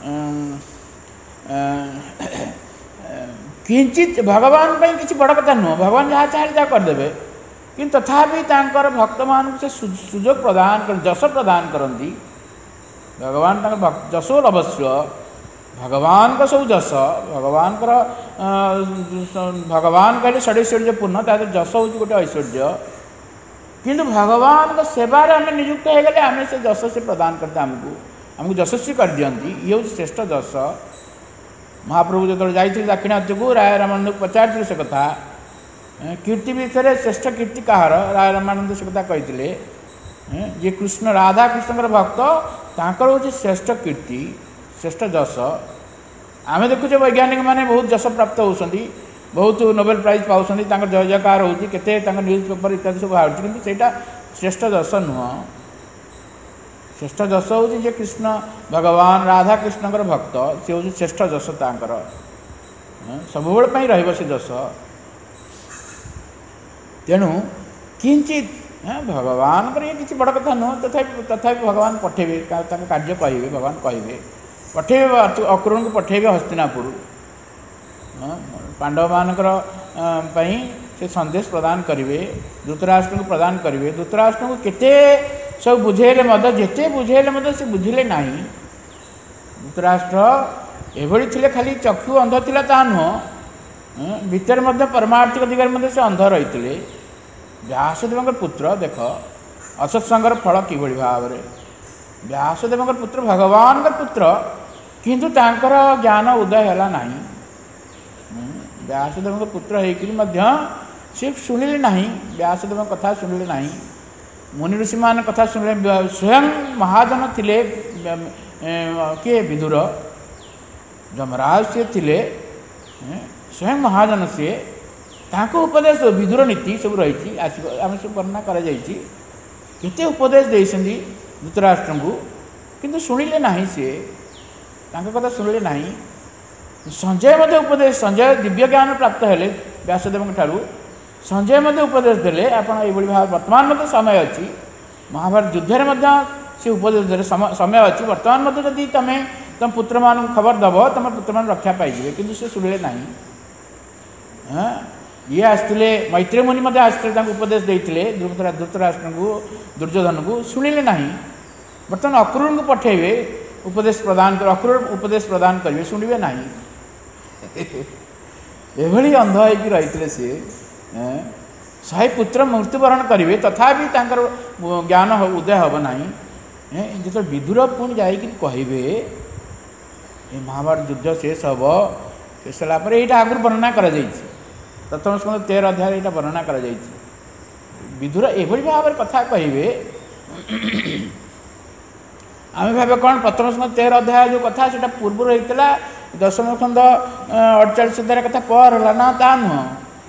किंचित भगवान पर किसी बड़ कथा नुह भगवान जहाँ चाहे जहाँ करदे कि तथापि तांकर भक्त मान से सुजोग प्रदान कर जस प्रदान करती भगवान जसो अवश्य भगवान का सब जस भगवान भगवान कहले षडैश्वर्य पूर्ण तार जस हूँ गोटे ऐश्वर्य किंतु भगवान का सेवार आम नियुक्त हो गले आम से जस से प्रदान करते आमको आमको यशस्वी कर दियंती ये हूँ श्रेष्ठ जस। महाप्रभु जो जाते दाक्षिणात्य को राय रामानंद को पचार से कथा कीर्ति विषय श्रेष्ठ कीर्ति कहार राय रामानंद से कथा कहते जे कृष्ण राधा कृष्ण भक्त तांकर हूँ श्रेष्ठ कीर्ति श्रेष्ठ जस। आम देखुचे वैज्ञानिक माने बहुत जस प्राप्त होती बहुत नोबेल प्राइज पाँच जय जयकार होती न्यूज पेपर इत्यादि सब बाहर कि सेटा श्रेष्ठ जस नुह श्रेष्ठ जस हूँ जे कृष्ण भगवान राधा कृष्ण भक्त सी हूँ श्रेष्ठ जस तांकर सब रही से जस। तेणु किंचित भगवान ये किसी बड़ कथा नुह तथा तथा भगवान पठेबे कार्य कहे भगवान कहे पठेबे अक्रूर को पठेबे हस्तिनापुर पांडव मानकर से संदेश प्रदान करेंगे धृतराष्ट्र को प्रदान करेंगे धृतराष्ट्र को केते सब बुझेले मत जेते बुझेले मत से बुझिले नहीं धृतराष्ट्र एभली थिले खाली चक्षु अंध थिला ता नुह भीतर मध्य परमार्थिक दिगरे मध्य से अंध रही व्यासदेव पुत्र देख असत्संगर फल किभली भाव में व्यासदेव पुत्र भगवान पुत्र किंतु तांकर ज्ञान उदय है नहीं व्यासदेव पुत्र होकर सिर्फ शुणिले नहीं व्यासदेव कथा शुणिले नहीं मुनि ऋषि मान कथा शुणिले स्वयं महाजन थिले किए विदुर जमराज से थिले स्वयं महाजन से ताको उपदेश विदुर नीति सब रही आम सब वर्णना करते उपदेश देती धृतराष्ट्र को किंतु शुणिले नहीं सी कथा शुणिले नहीं। संजय मध्य उपदेश संजय दिव्य ज्ञान प्राप्त हेले व्यासदेव ठारू संजय मध्य उपदेश देले आपण ये भाव वर्तमान मध्य समय अच्छी महाभारत युद्ध में से उपदेश दे समय अच्छी वर्तमान मध्य जदि तुम तुम पुत्र मान खबर दब तुम पुत्र मान रक्षा पाइबे कि से शुणिले नहीं। हाँ ये आसते मैत्री मुनि मध्य आसते उपदेश देते धृतराष्ट्र को दुर्योधन को शुणिले नहीं बर्तमान अक्रूर को पठेबे उपदेश प्रदान कर अक्रूर उपदेश प्रदान करेंगे शुणिबे नहीं एभली अंध होगी रही सी शहे पुत्र मृत्युवरण करेंगे तथापि तांकर ज्ञान उदय हम ना जो विदुर पुणी जा कहे महाभारत युद्ध शेष हम शेष होगापर यहाँ आगुरी वर्णना कर प्रथम स्कंद तेरह अध्याय यहाँ वर्णना कर विदुर एभली भाव में कथा कहे आम भाव कौन प्रथम स्कंद तेरह अध्याय जो कथा से पूर्व होता दशम स्कंद अड़चाश अध्याय कथा पर है ना ता नुह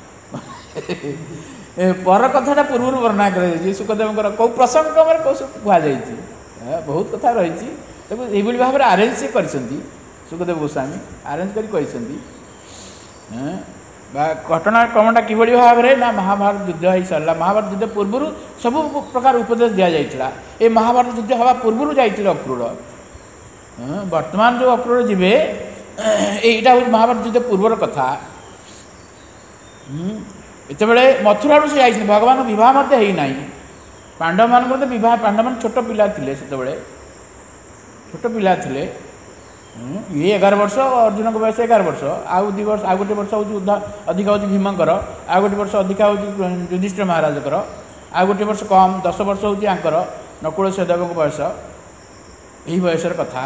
पर कथा पूर्व वर्णना कर सुखदेव कौ प्रसंग कौ सब कहुई बहुत कथा रही ये भाव में आरेंज से कर सुखदेव गोस्वामी आरेंज कर घटना क्रमटा किभली भाव में ना महाभारत युद्ध हो सारा महाभारत युद्ध पूर्व सब प्रकार उपदेश दि जाता ये महाभारत युद्ध हवा पूर्व जाते अक्रूर वर्तमान जो अक्रूर जी यहाँ हूँ महाभारत युद्ध पूर्वर कथा इतने मथुरा से जाइए भगवान बहुत होना पांडव मान बहुत पांडव मान छोट पिला थे से छोट पिला थे ये एगार वर्ष अर्जुन को बयस एगार वर्ष आउ दु वर्ष आ गोटे वर्ष हूँ अधिक हूँ भीमंकर आ गोटे वर्ष अधिक हूँ युधिष्ठिर महाराजकर आ गोटे वर्ष कम दस वर्ष हूँ आंकर नकुल सहदेव बयस यही बयस कथा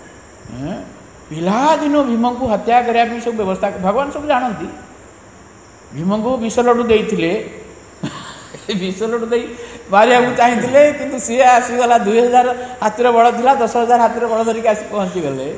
पिलादिन भीम को हत्या करने सब व्यवस्था भगवान सब जानती भीम को विष लड्डू देते विष लड्डू दे मारिया चाहिए कि सी आसीगला दुई हजार हाथी बड़ था दस हजार हाथी बड़ धरिक आसी पहुँची गले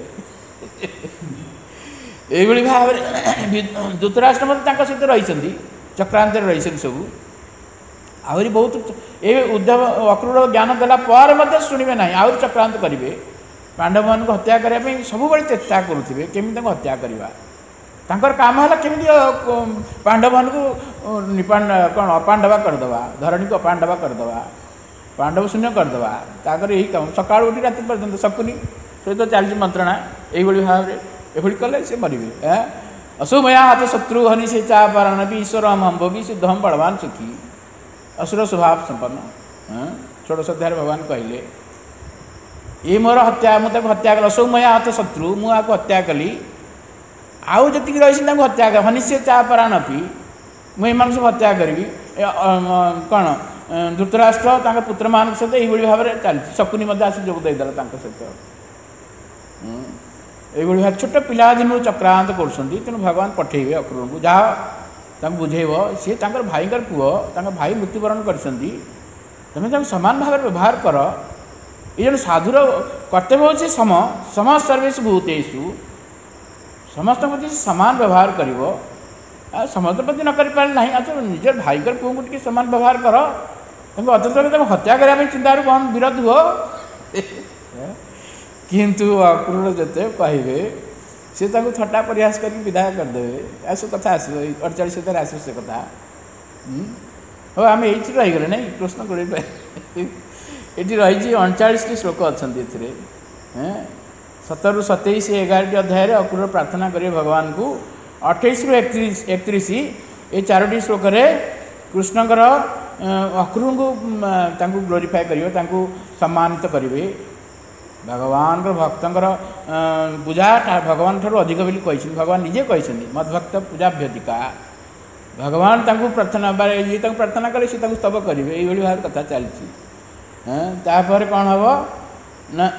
ये भाव में धृतराष्ट्र मतलब सहित रही चक्रांत रही सब आहरी बहुत ये उद्धव अक्रूर ज्ञान देला पर शुणे ना आहरी चक्रांत करेंगे पांडव मान हत्या करने सब चेष्टा करुवे केमी हत्या करवा तांकर काम है केमी पांडव मान निपांड कौन अपांडवा करदे धरणी को अपांडवा करदे पांडव शून्य करदे ताकर यही काम सका उठी राति पर्यटन शकुनी सहित चलती मंत्रणा यही भाव में ये कले सी मरवे असुमया हाथ शत्रु हनि से चा पारण भी ईश्वर हम हम भोगी सिद्ध हम बलवान सुखी असुर स्वभाव संपन्न षोड़श अध्याय भगवान कहले ये मोर हत्या मुझे हत्या कल असौमया हाथ शत्रु मुझे हत्या कली आउ जी रही हत्या कर हनिष्य चा पराण पी मुझे सब हत्या करी कौन धृतराष्ट्र पुत्र मान सहित यही भाव में चलती शकुनी आसी जोगदेला सहित ये भाव छोट पिला दिन चक्रांत कर भगवान पठेबे अक्रूर को जहाँ बुझेब सी भाई पुओ भाई मृत्युवरण कर समान भाव व्यवहार कर ये जन साधुर कर्तव्य हो सम सम सर्वेश भूतेषु समस्त प्रति समान व्यवहार कर समस्त प्रति न करना अच्छा निज भाई पुओ को समान व्यवहार कर अत्यंत हत्या करने चिंता कौन विरोध हो किंतु अक्रूर जिते कहे सी थट्टा प्रयास कर विदाय करदे आस कथा आस अड़चाश आस से कथा हाँ आम ये रहीगले ना कृष्ण को ये रही अड़चाश टी श्लोक अच्छा सतर रु सतैश एगार अध्याय अक्रूर प्रार्थना करेंगे भगवान को अठाईस रु एकतीस एकतीस ये चारोटी श्लोक कृष्णकर अक्रूर को ग्लोरीफाए करेंगे सम्मानित करेंगे भगवान भक्तर पूजा भगवान ठार अधिक बोली कही भगवान निजे कही मद्भक्त पूजा व्यधिका भगवान प्रार्थना ये प्रार्थना कले सी स्तव करेंगे ये भाव कथा चलती तापर कौन हम ना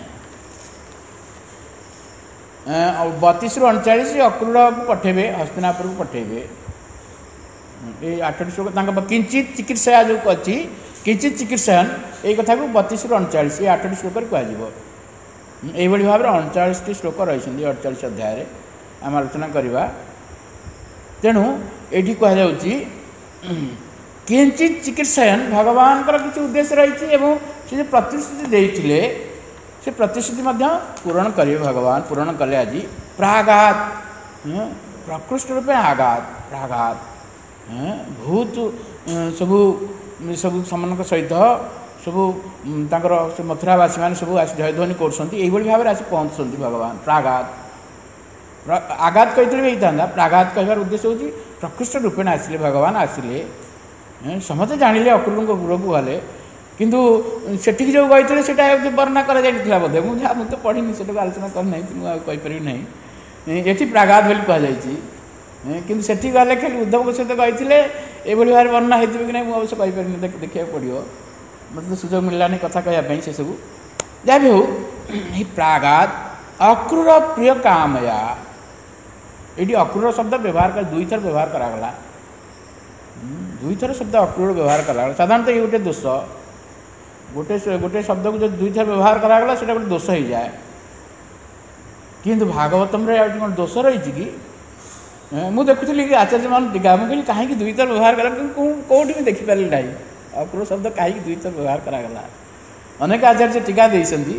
बतीस रु अड़चाश अक्रूर को पठेबे हस्तिनापुर को पठेबे ये आठटी श्लोक किंचित चिकित्सा जो अच्छी किंचित चिकित्सायन ये कथा को बतीस रु अड़चाश ये आठटी श्लोक कह भाव में अड़चाश टी श्लोक रही अड़चाश अध्याय आम आलोचना करवा तेणु ये कहुच्छी किंचित चिकित्सायन भगवान किसी उद्देश्य रही से प्रतिश्रुति देते से प्रतिश्रुति पूरण करेंगे भगवान पूरण कले आज प्राघात प्रकृष्ट रूपे आघात प्राघात बहुत सबू सब समान सहित सबू से मथुरावासी मैंने सब आस जयध्वनि कर भाव में आसी पहुँचुंट भगवान प्राघात आघात कही होता प्राघात कहबार उद्देश्य हूँ प्रकृष्ट रूपेण आसिले भगवान आसिले समझे जानिले अक्रूर को गृह को गले किंतु सेठी जो गई से वर्णना कर बोधे मुझे मुझे पढ़ी से आलोचना करना कहीपरि ना ये प्राघात बोली कहुई कि सेठी गले खाली उद्धव को सहित गई ये भाव वर्णना होती कि नहीं मुझे अवश्य कहीपरि देखा पड़ो मतलब सुजोग मिललानी कथा कहवाई से सब जहाँ भी हो प्राघात अक्रूर प्रिय कामया ये अक्रूर शब्द व्यवहार कर दुई थर व्यवहार करागला दुई थर शब्द अक्रूर व्यवहार करागला साधारणतः ये गोटे दोष गोटे गोटे शब्द को जो दुई थर व्यवहार करागला से गोटे दोष हो जाए किंतु भागवतम रे दोष रही कि मुझे देखुली कि आचार्य मान टीका मुझे कहीं दुई थर व्यवहार करा कौटी भी देखिपारे ना अक्रूर शब्द कहीं दुई थर व्यवहार करागला अनेक आचार्य टीका देती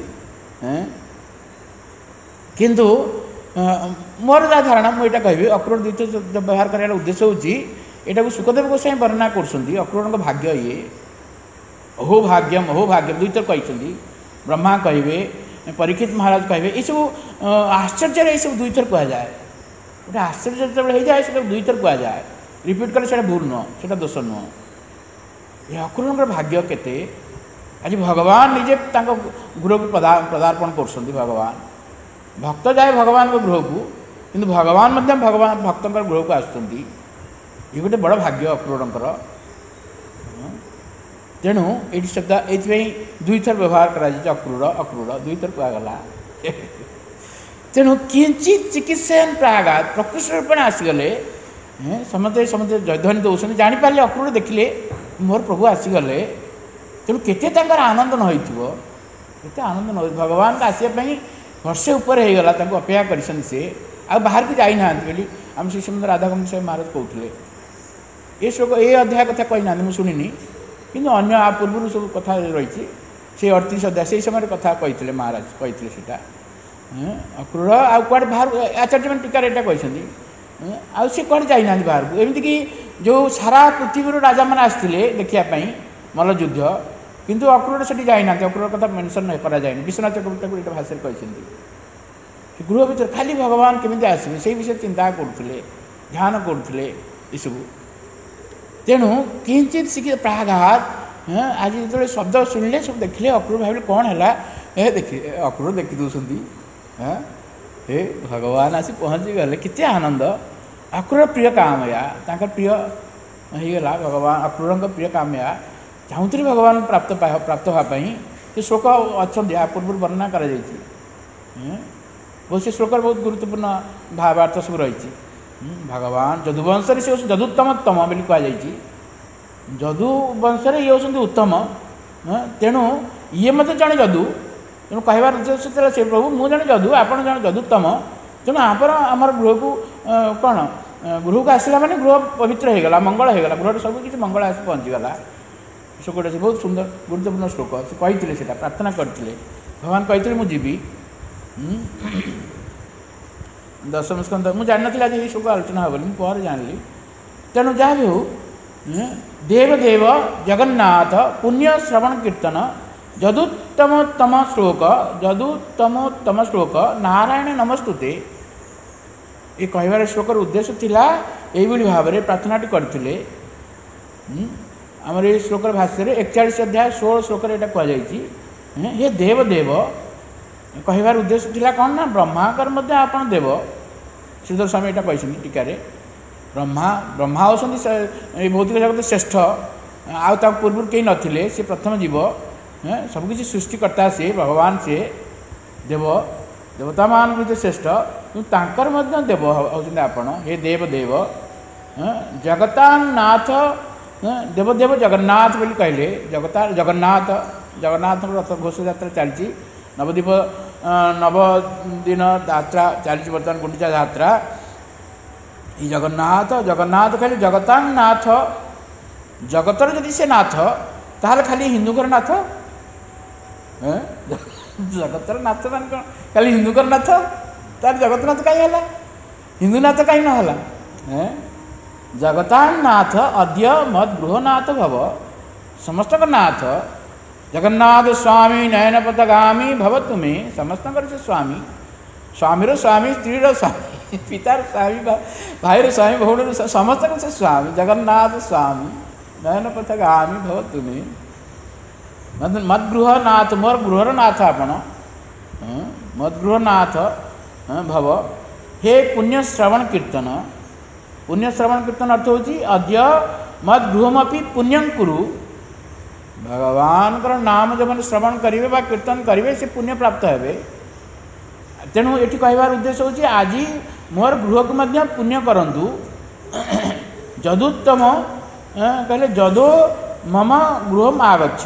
किंतु मोर जहाँ धारणा मुझे कहि अक्रूर दुई थर व्यवहार करार उद्देश्य हूँ यहाँ सुखदेव गोस्वामी वर्णना कर अक्रूर भाग्य ये अहो भाग्यम अहो भाग्यम दुई थर कही ब्रह्मा कहे परीक्षित महाराज कहे ये सब आश्चर्य ये सब दुई थर कहुए गोटे आश्चर्य जो हो जाए से दुई थर कहुए रिपीट कले से भूल नुह से दोष नुह ये अक्रूर भाग्य केते आज भगवान निजे गृह को पदार्पण कर भगवान भक्त जाए भगवान गृह को किंतु भगवान भगवान भक्त गृह को आसुँच ये गोटे बड़ भाग्य अक्रूर तेणु ये शब्द ये दुई थर व्यवहार कर अक्रूर अक्रूर दुई थर कहगला तेणु किंचित चिकित्सायन प्राघात प्रकृष्ट रूपेण आसीगले समझे समझे जयध्वनि दौरान जापारे अक्रूर देखिले मोर प्रभु आसीगले तेणु केते तांकर आनंद न होइथिबो केते आनंद न होइ भगवान का आसिया पई वर्षे ऊपर हे गला तांको अपेक्षा करछन से आ बाहर की जाई ना बोली हम श्री श्रीमद राधाकुंड साहेब महाराज कहउथले ए श्लोक ए अध्याय कथा कहि ना मु सुनिनी किंतु अन्य आ पूर्व सब कथा रही से अड़तीस अध्याय से समय कथा कही महाराज कही सेटा अक्रूर आउ कड़े बाहर आचार्य मैंने टीकार यहाँ कहते आउ सी कड़े जाना बाहर को एमतीक जो सारा पृथ्वी राजा मैंने आसते देखापी मल्लयुद्ध किंतु अक्रूर से जाना अक्रूर कथा मेनसन कराए विश्वनाथ चक्रवर्ती ये भाषा कहते गृह भर खाली भगवान केमी आसवे से विषय चिंता करुले ध्यान करुले सब तेणु किंचित शिखित प्राघात हाँ आज जो शब्द शुणिले सब देखिले अक्रूर भाविले कौन है देखिए अक्रूर देखी दूसरी हाँ हे भगवान आसी पहुँची गले कितने आनंद अक्रूर प्रिय काम या तांकर प्रिय होगा भगवान अक्रूर प्रिय काम या चाहूँ भगवान प्राप्त प्राप्त होगापी से श्लोक अच्छा पूर्व वर्णना कर बहुत से श्लोक बहुत गुरुत्वपूर्ण भावार्थ सब रही भगवान जदुवंश से जदुत्तमोत्तम बोली कहुई जदु वंश ये होती उत्तम तेणु ये मत जड़े जदु तेणु कहबार उद्देश्य से प्रभु मु जड़े जदु आप जड़े जदुत्तम तेणु आप आमर गृह को कौन गृह को आसला माने गृह पवित्र होगला मंगल होगला गृह सब किसी मंगल आस पहुँचीगला श्लोकटा से बहुत सुंदर गुरुत्वपूर्ण श्लोक से कही प्रार्थना करते भगवान कही मुझी दशम स्कंद मुझे जान नी आज ये श्लोक आलोचना हे मुझे पर जानी तेणु जहाँ भी हो देवदेव जगन्नाथ पुण्य श्रवण कीर्तन जदुत्तमोत्तम श्लोक जदुत्तमोत्तम श्लोक नारायण नमस्तुते ये कहबार श्लोकर उद्देश्य थिला यही भाव में प्रार्थनाटी करते आमर ये श्लोकर भाष्य एकचाश अध्याय षोल श्लोक यहाँ कहुई हे देवदेव कहबार उद्देश्य थिला कौन ना ब्रह्माकर मध्य आपण देव श्रीधर स्वामी यहाँ कहते टीकार ब्रह्मा ब्रह्मा होती भौतिक जगत श्रेष्ठ आउ पूर्व कहीं नथिले से प्रथम जीव सबकि सृष्टिकर्ता से भगवान से देव देवता मान भी श्रेष्ठ तांकर मध्य देव होती आपण हे देव देव जगतानाथ देवदेव जगन्नाथ बोली कहले जगता जगन्नाथ जगन्नाथ रथ घोष यात्रा चलती नवदीप नव दिन यात्रा चलती बर्तमान गुंडीचा यात्रा ये जगन्नाथ जगन्नाथ खाली जगतांग नाथ जगतर जदि से नाथ ताहले खाली हिंदूकर नाथ जगतर नाथ खाली हिंदूकर नाथ तार जगतनाथ कहीं है हिंदूनाथ कहीं ना जगतांग नाथ अद्य मद गृहनाथ भव समस्त नाथ जगन्नाथ स्वामी नयनपथगामी भव तुम्हें समस्त से स्वामी स्वामीर स्वामी स्त्रीर स्वामी पितार स्वामी भाईर स्वामी भौर समस्त से स्वामी जगन्नाथ स्वामी नयन पथगामी भव तुम्हें मदगृहनाथ मोर गृहर नाथ आपण मदगृहनाथ भव हे पुण्य श्रवण कीर्तन पुण्य श्रवण कीर्तन अर्थ होची अद्य मदगृहमपि पुण्यं कुरु भगवान नाम जो मैंने श्रवण करेंगे बा कीर्तन करेंगे से पुण्य प्राप्त हे तेणु ये कहबार उद्देश्य होची आज मोर गृह को मध्य पुण्य करंतु जदुत्तम कहले जदो मम गृह आगच्छ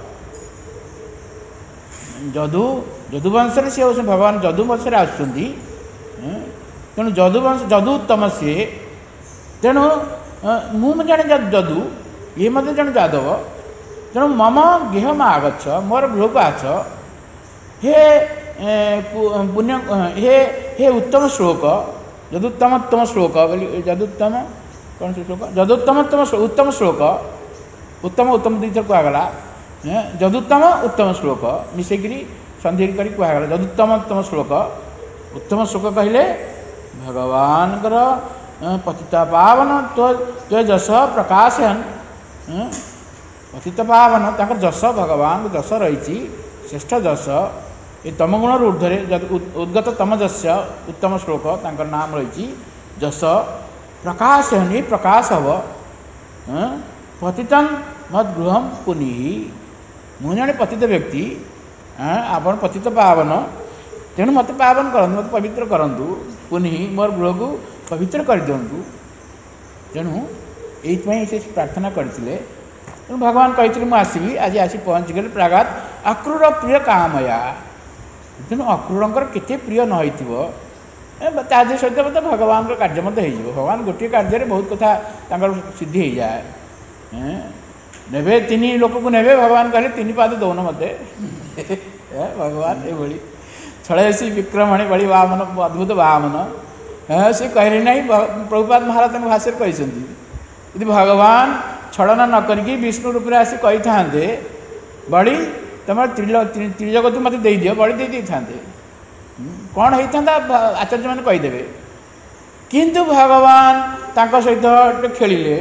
जदु जदुवंश सी हो भगवान जदुवंश आसुँच तेणु जदुवंश जदुत्तम सी तेणु मुझे जाने जदु ये मत जन जादव तेणु मम गृह आगच्छ मोर गृह को आस हे पुण्य हे हे उत्तम श्लोक जदुत्तमोत्तम श्लोक बोली जदुत्तम कौन से श्लोक जदुत्तमोत्तम उत्तम श्लोक उत्तम उत्तम दुईथर कहगला जदुत्तम उत्तम श्लोक मिसेकरी संधि कर कहगला जदुत्तमोत्तम श्लोक उत्तम श्लोक कहले भगवान पतिता पावन तो तो जस प्रकाशन पतित पावन तक जस भगवान जस रही श्रेष्ठ जस ये तमगुण ऊर्धे उद्गत तमजस्य उत्तम श्लोक तांकर नाम रही जस प्रकाश ये प्रकाश हम पतितन मद गृह पुनि मुझे जड़े पतित व्यक्ति आप पतित पावन तेणु मत पावन करंतु मत पवित्र करंतु पुनि मोर गृह को पवित्र कर दिंतु तेणु ये प्रार्थना करते भगवान कही मुझे आसबि आज आसी पहुँचीगले प्रागात अक्रूर प्रिय कामया तेणु अक्रूरंकर केते प्रिय न हो तादे सहित मत भगवान कार्य मत हो भगवान गोटे कार्य बहुत कथा सिद्धि हो जाए ने तीन लोक को ने भगवान कहले तीन पाद दौन मत भगवान ये छड़सी विक्रमणी बड़ी वामन अद्भुत वामन सी कहले ना प्रभुपाद महाराज भाष्य कहते यदि भगवान छड़ना न करी विष्णु रूप में आसी कही था बड़ी तुम त्रिजगत मत दे दियो बड़ी दे दी था कौन होता आचार्य मैंने कहीदेवे किंतु भगवान तांको सहित खेलिले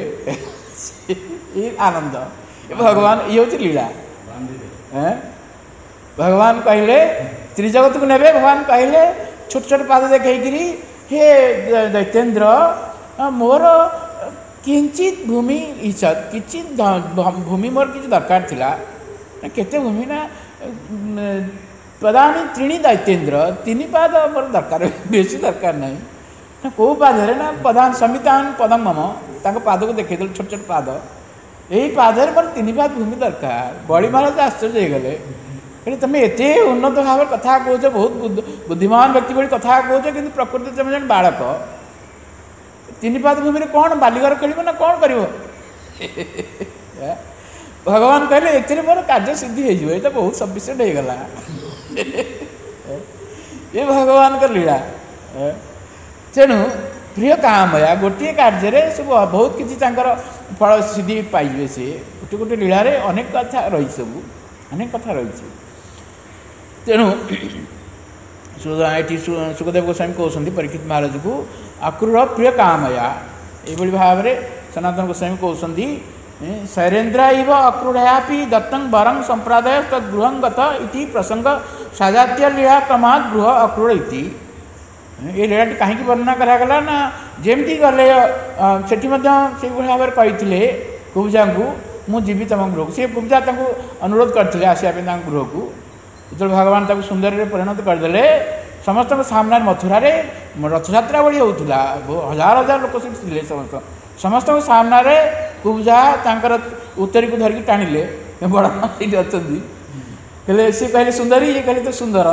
आनंद भगवान ये हूँ लीला भगवान कहले त्रिजगत को नेबे भगवान कहले छोट छोट पाद देखी हे दैत्येन्द्र मोर किंचित भूमि इच्छत किंचित भूमि मोर किसी दरकार थिला केते भूमि ना पदानी त्रीणी दैत्येन्द्र तीन पाद मोर दरकार बेसी दरकार नहीं ना कौ पादे ना पदान समितान पदम मम तांको पाद को देखी छोट छोट पाद यही पादे मोर तीन पाद भूमि दरकार बड़ी महाराज आश्चर्य हो गले कहते तुम एत उन्नत भाव कथा कौच बहुत बुद्धिमान व्यक्ति भाई कथा कौच कि प्रकृति तुम जन बालक तीन पाद भूमि कौन बालीघर खेल ना कौन कर भगवान कहले ए मोर कार्य सिद्धि हो तो बहुत सफिसीयंट हो गला ये भगवान का लीला तेणु प्रिय कामया गोटे कार्य सब बहुत किसी फल सिद्धि पाइबे से गोटे गोटे लीला अनेक कथा रही सब अनेक कथा रही तेणु ये सुखदेव गोस्वामी कहते परीक्षित महाराज को अक्रूर प्रिय कामया ये भाव में सनातन गोस्वामी कहते शैलेन्द्र इव अक्रूरयापि दत्तं वरं संप्रदाय तद्गृहं गत इति प्रसंग साजात्य लीला क्रमात् गृह अक्रूर इति ये लीलाटी कहीं वर्णना करागला ना जमती गले से भाव में कही कुब्जा को मुझे जीवी तुम गृह को सी कुब्जा अनुरोध करते आसपा गृह को जो भगवान तक सुंदर परिणत करदे समस्त सामने मथुरा रथयात्रा बड़ी होता हजार हजार लोक से समस्त समस्त सामने कुब्जा तांकर उत्तरी को धरिकी टाणिले बड़ ये अच्छा कहले सी कहले सुंदरी ये कहले तो सुंदर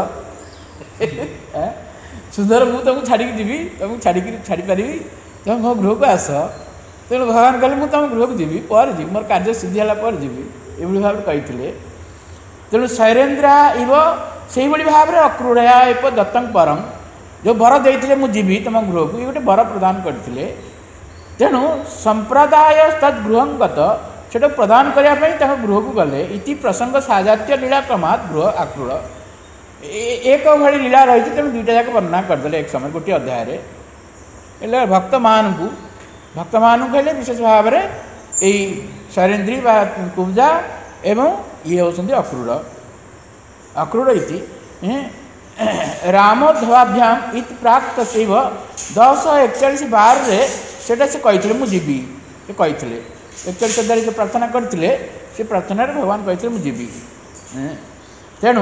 सुंदर मुझे तुमको छाड़ी जीवी तुमको छाड़ी छाड़ी पारि तुम मो गृह को आस तेणु भगवान कहले मुझे तुम गृह को जीवी पर जी मोर कार्य सिद्धि है जीवी ये भाव कही तेणु शैलेन्द्र इव से भाव में अक्रूरया एप दत्तं परम जो वर देते मुझे जीवी तुम गृह को ये गोटे वर प्रदान करते तेणु संप्रदाय तद्गृह गत से प्रदान करने गृह को गले इति प्रसंग साजात्य लीला क्रमात् गृह आक्रूर एक भाई लीला रही तेणु दुईटा जाक वर्णना करदे एक समय गोटे अध्याय भक्त मान को भक्त मान कहले विशेष भाव में यही शैलेन्द्री कुब्जा एवं ये होती अक्रूर अक्रूर इति रामोध्वाभ्याम इत प्राक तस्व दस एकचाश बार से कही मुझे जीवी से कही एकचाश हजार जो प्रार्थना करते से प्रार्थना भगवान कही मुझे जीवी तेणु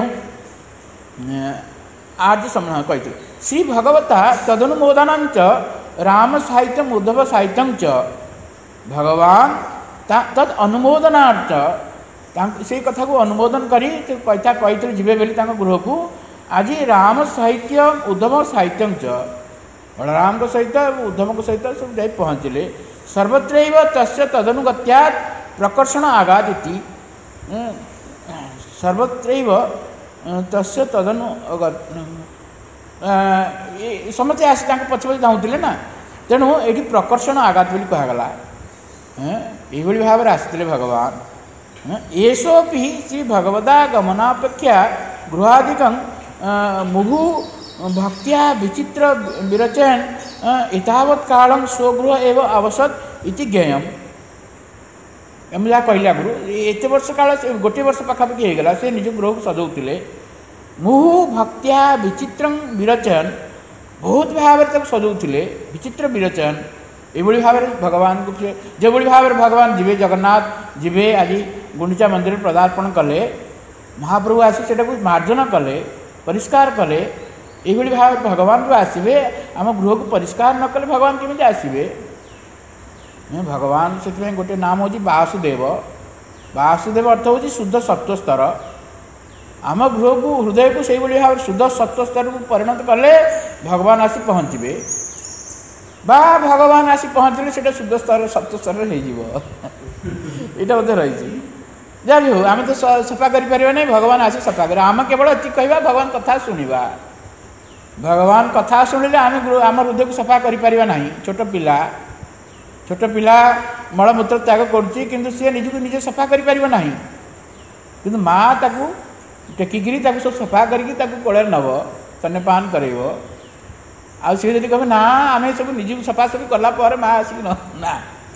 आज समय कही श्री भगवता तदनुमोदन राम साहित्यम उद्धव साहित्यम च भगवान तद अनुमोदनार्थ से कथा को अनुमोदन करी कथा कही जीवे बोली गृह को आज राम साहित्य उद्धव साहित्यम च बलराम को सहित उद्धव को सहित सब जा पहुँचले सर्वत्र तस्य तदनुगत्यात् प्रकर्षण आघात इति सर्वत्र तस्य तदनु समस्ते आसी पछ पछ जाऊे ना तेणु ये प्रकर्षण आघात बोली कहगला ये भाव में आसते भगवान येषोपि श्री भगवता गमनापेक्षा गृहादिक मुहु भक्त्या विचित्र विरचयन एतावत् कालम स्वगृह एवं आवसत इति ज्ञेयम एम जहाँ कहला गुरु एत वर्ष काल गोटे वर्ष पाखापाखि होगला से निज गृह को सजाऊे मुहु भक्त्या विचित्र विरचयन बहुत भाव में सजाऊे विचित्र विरचयन ये भाव में भगवान को जो भाव में भगवान जीवे जगन्नाथ जीवे आज गुंडीचा मंदिर पदार्पण कले महाप्रभु आसी से मार्जन कले परिष्कार कले ये भाव भगवान जो आसवे आम गृह को परिष्कार न कले भगवान केमी आसवे भगवान से गोटे नाम हूँ वासुदेव वासुदेव अर्थ हूँ शुद्ध सत्व स्तर। आम गृह को हृदय को से भाव शुद्ध सत्व स्तर को परिणत कले भगवान आसी पहुँचे बा भगवान आसी पहुँचले से शुद्ध स्तर सत्व स्तर यहाँ बोधे रही जहाँ भी हो आम तो सफा कर नहीं भगवान आसी सफा कर आम केवल ये कहवा भगवान कथा शुणा भगवान कथा शुणिले आम आम हृदय को सफा कर छोट पिला छोट पिला मलमूत्र त्याग करुच्ची किंतु सी निजक निजे सफा कर ना कि माँ ताकू टेकिकी सब सफा करके कोल नब स्तन्यपान कर सी जब कहे ना आम सब निजक सफा सफी कलापर माँ आसिक ना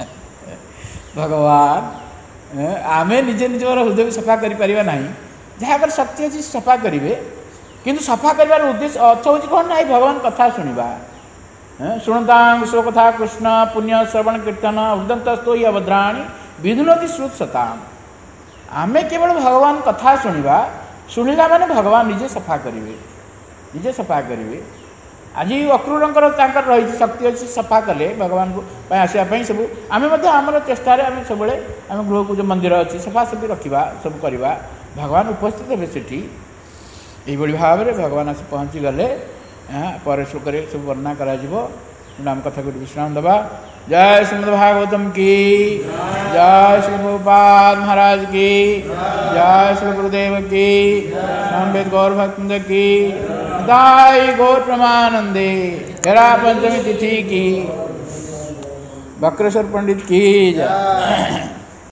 भगवान आम निजे निजर हृदय को सफा कर ना जहाँ शक्ति अच्छी सफा करेंगे किंतु सफा कर उद्देश्य अर्थ हूँ कौन ना भगवान कथा शुणा शुणता विश्व कथा कृष्ण पुण्य श्रवण कीर्तन उदंतस्तो ही अभद्राणी विधुनति श्रुत सताम आम केवल भगवान कथा शुणा शुणिला माने भगवान निजे सफा करेंगे निजे सफा करेंगे आज अक्रूरंकर रही शक्ति अच्छी सफा कले भगवान को आसापी सब आम आमर चेष्टार आम सब आम गृह को जो मंदिर अच्छी सफा सफी रखा सब करवा भगवान उपस्थित हे सेठी यही भाव में भगवान आसी पहुँची गले पर श्लोक सब वर्णना करा नाम कथा को विश्राम दबा। जय श्रीमद् भागवतम की जय श्री प्रभुपाद महाराज की जय श्री गुरुदेव की संवेद गौर भक्त की दाई गौर प्रमानंदे हेरा पंचमी तिथि की बक्रेश्वर पंडित की जय।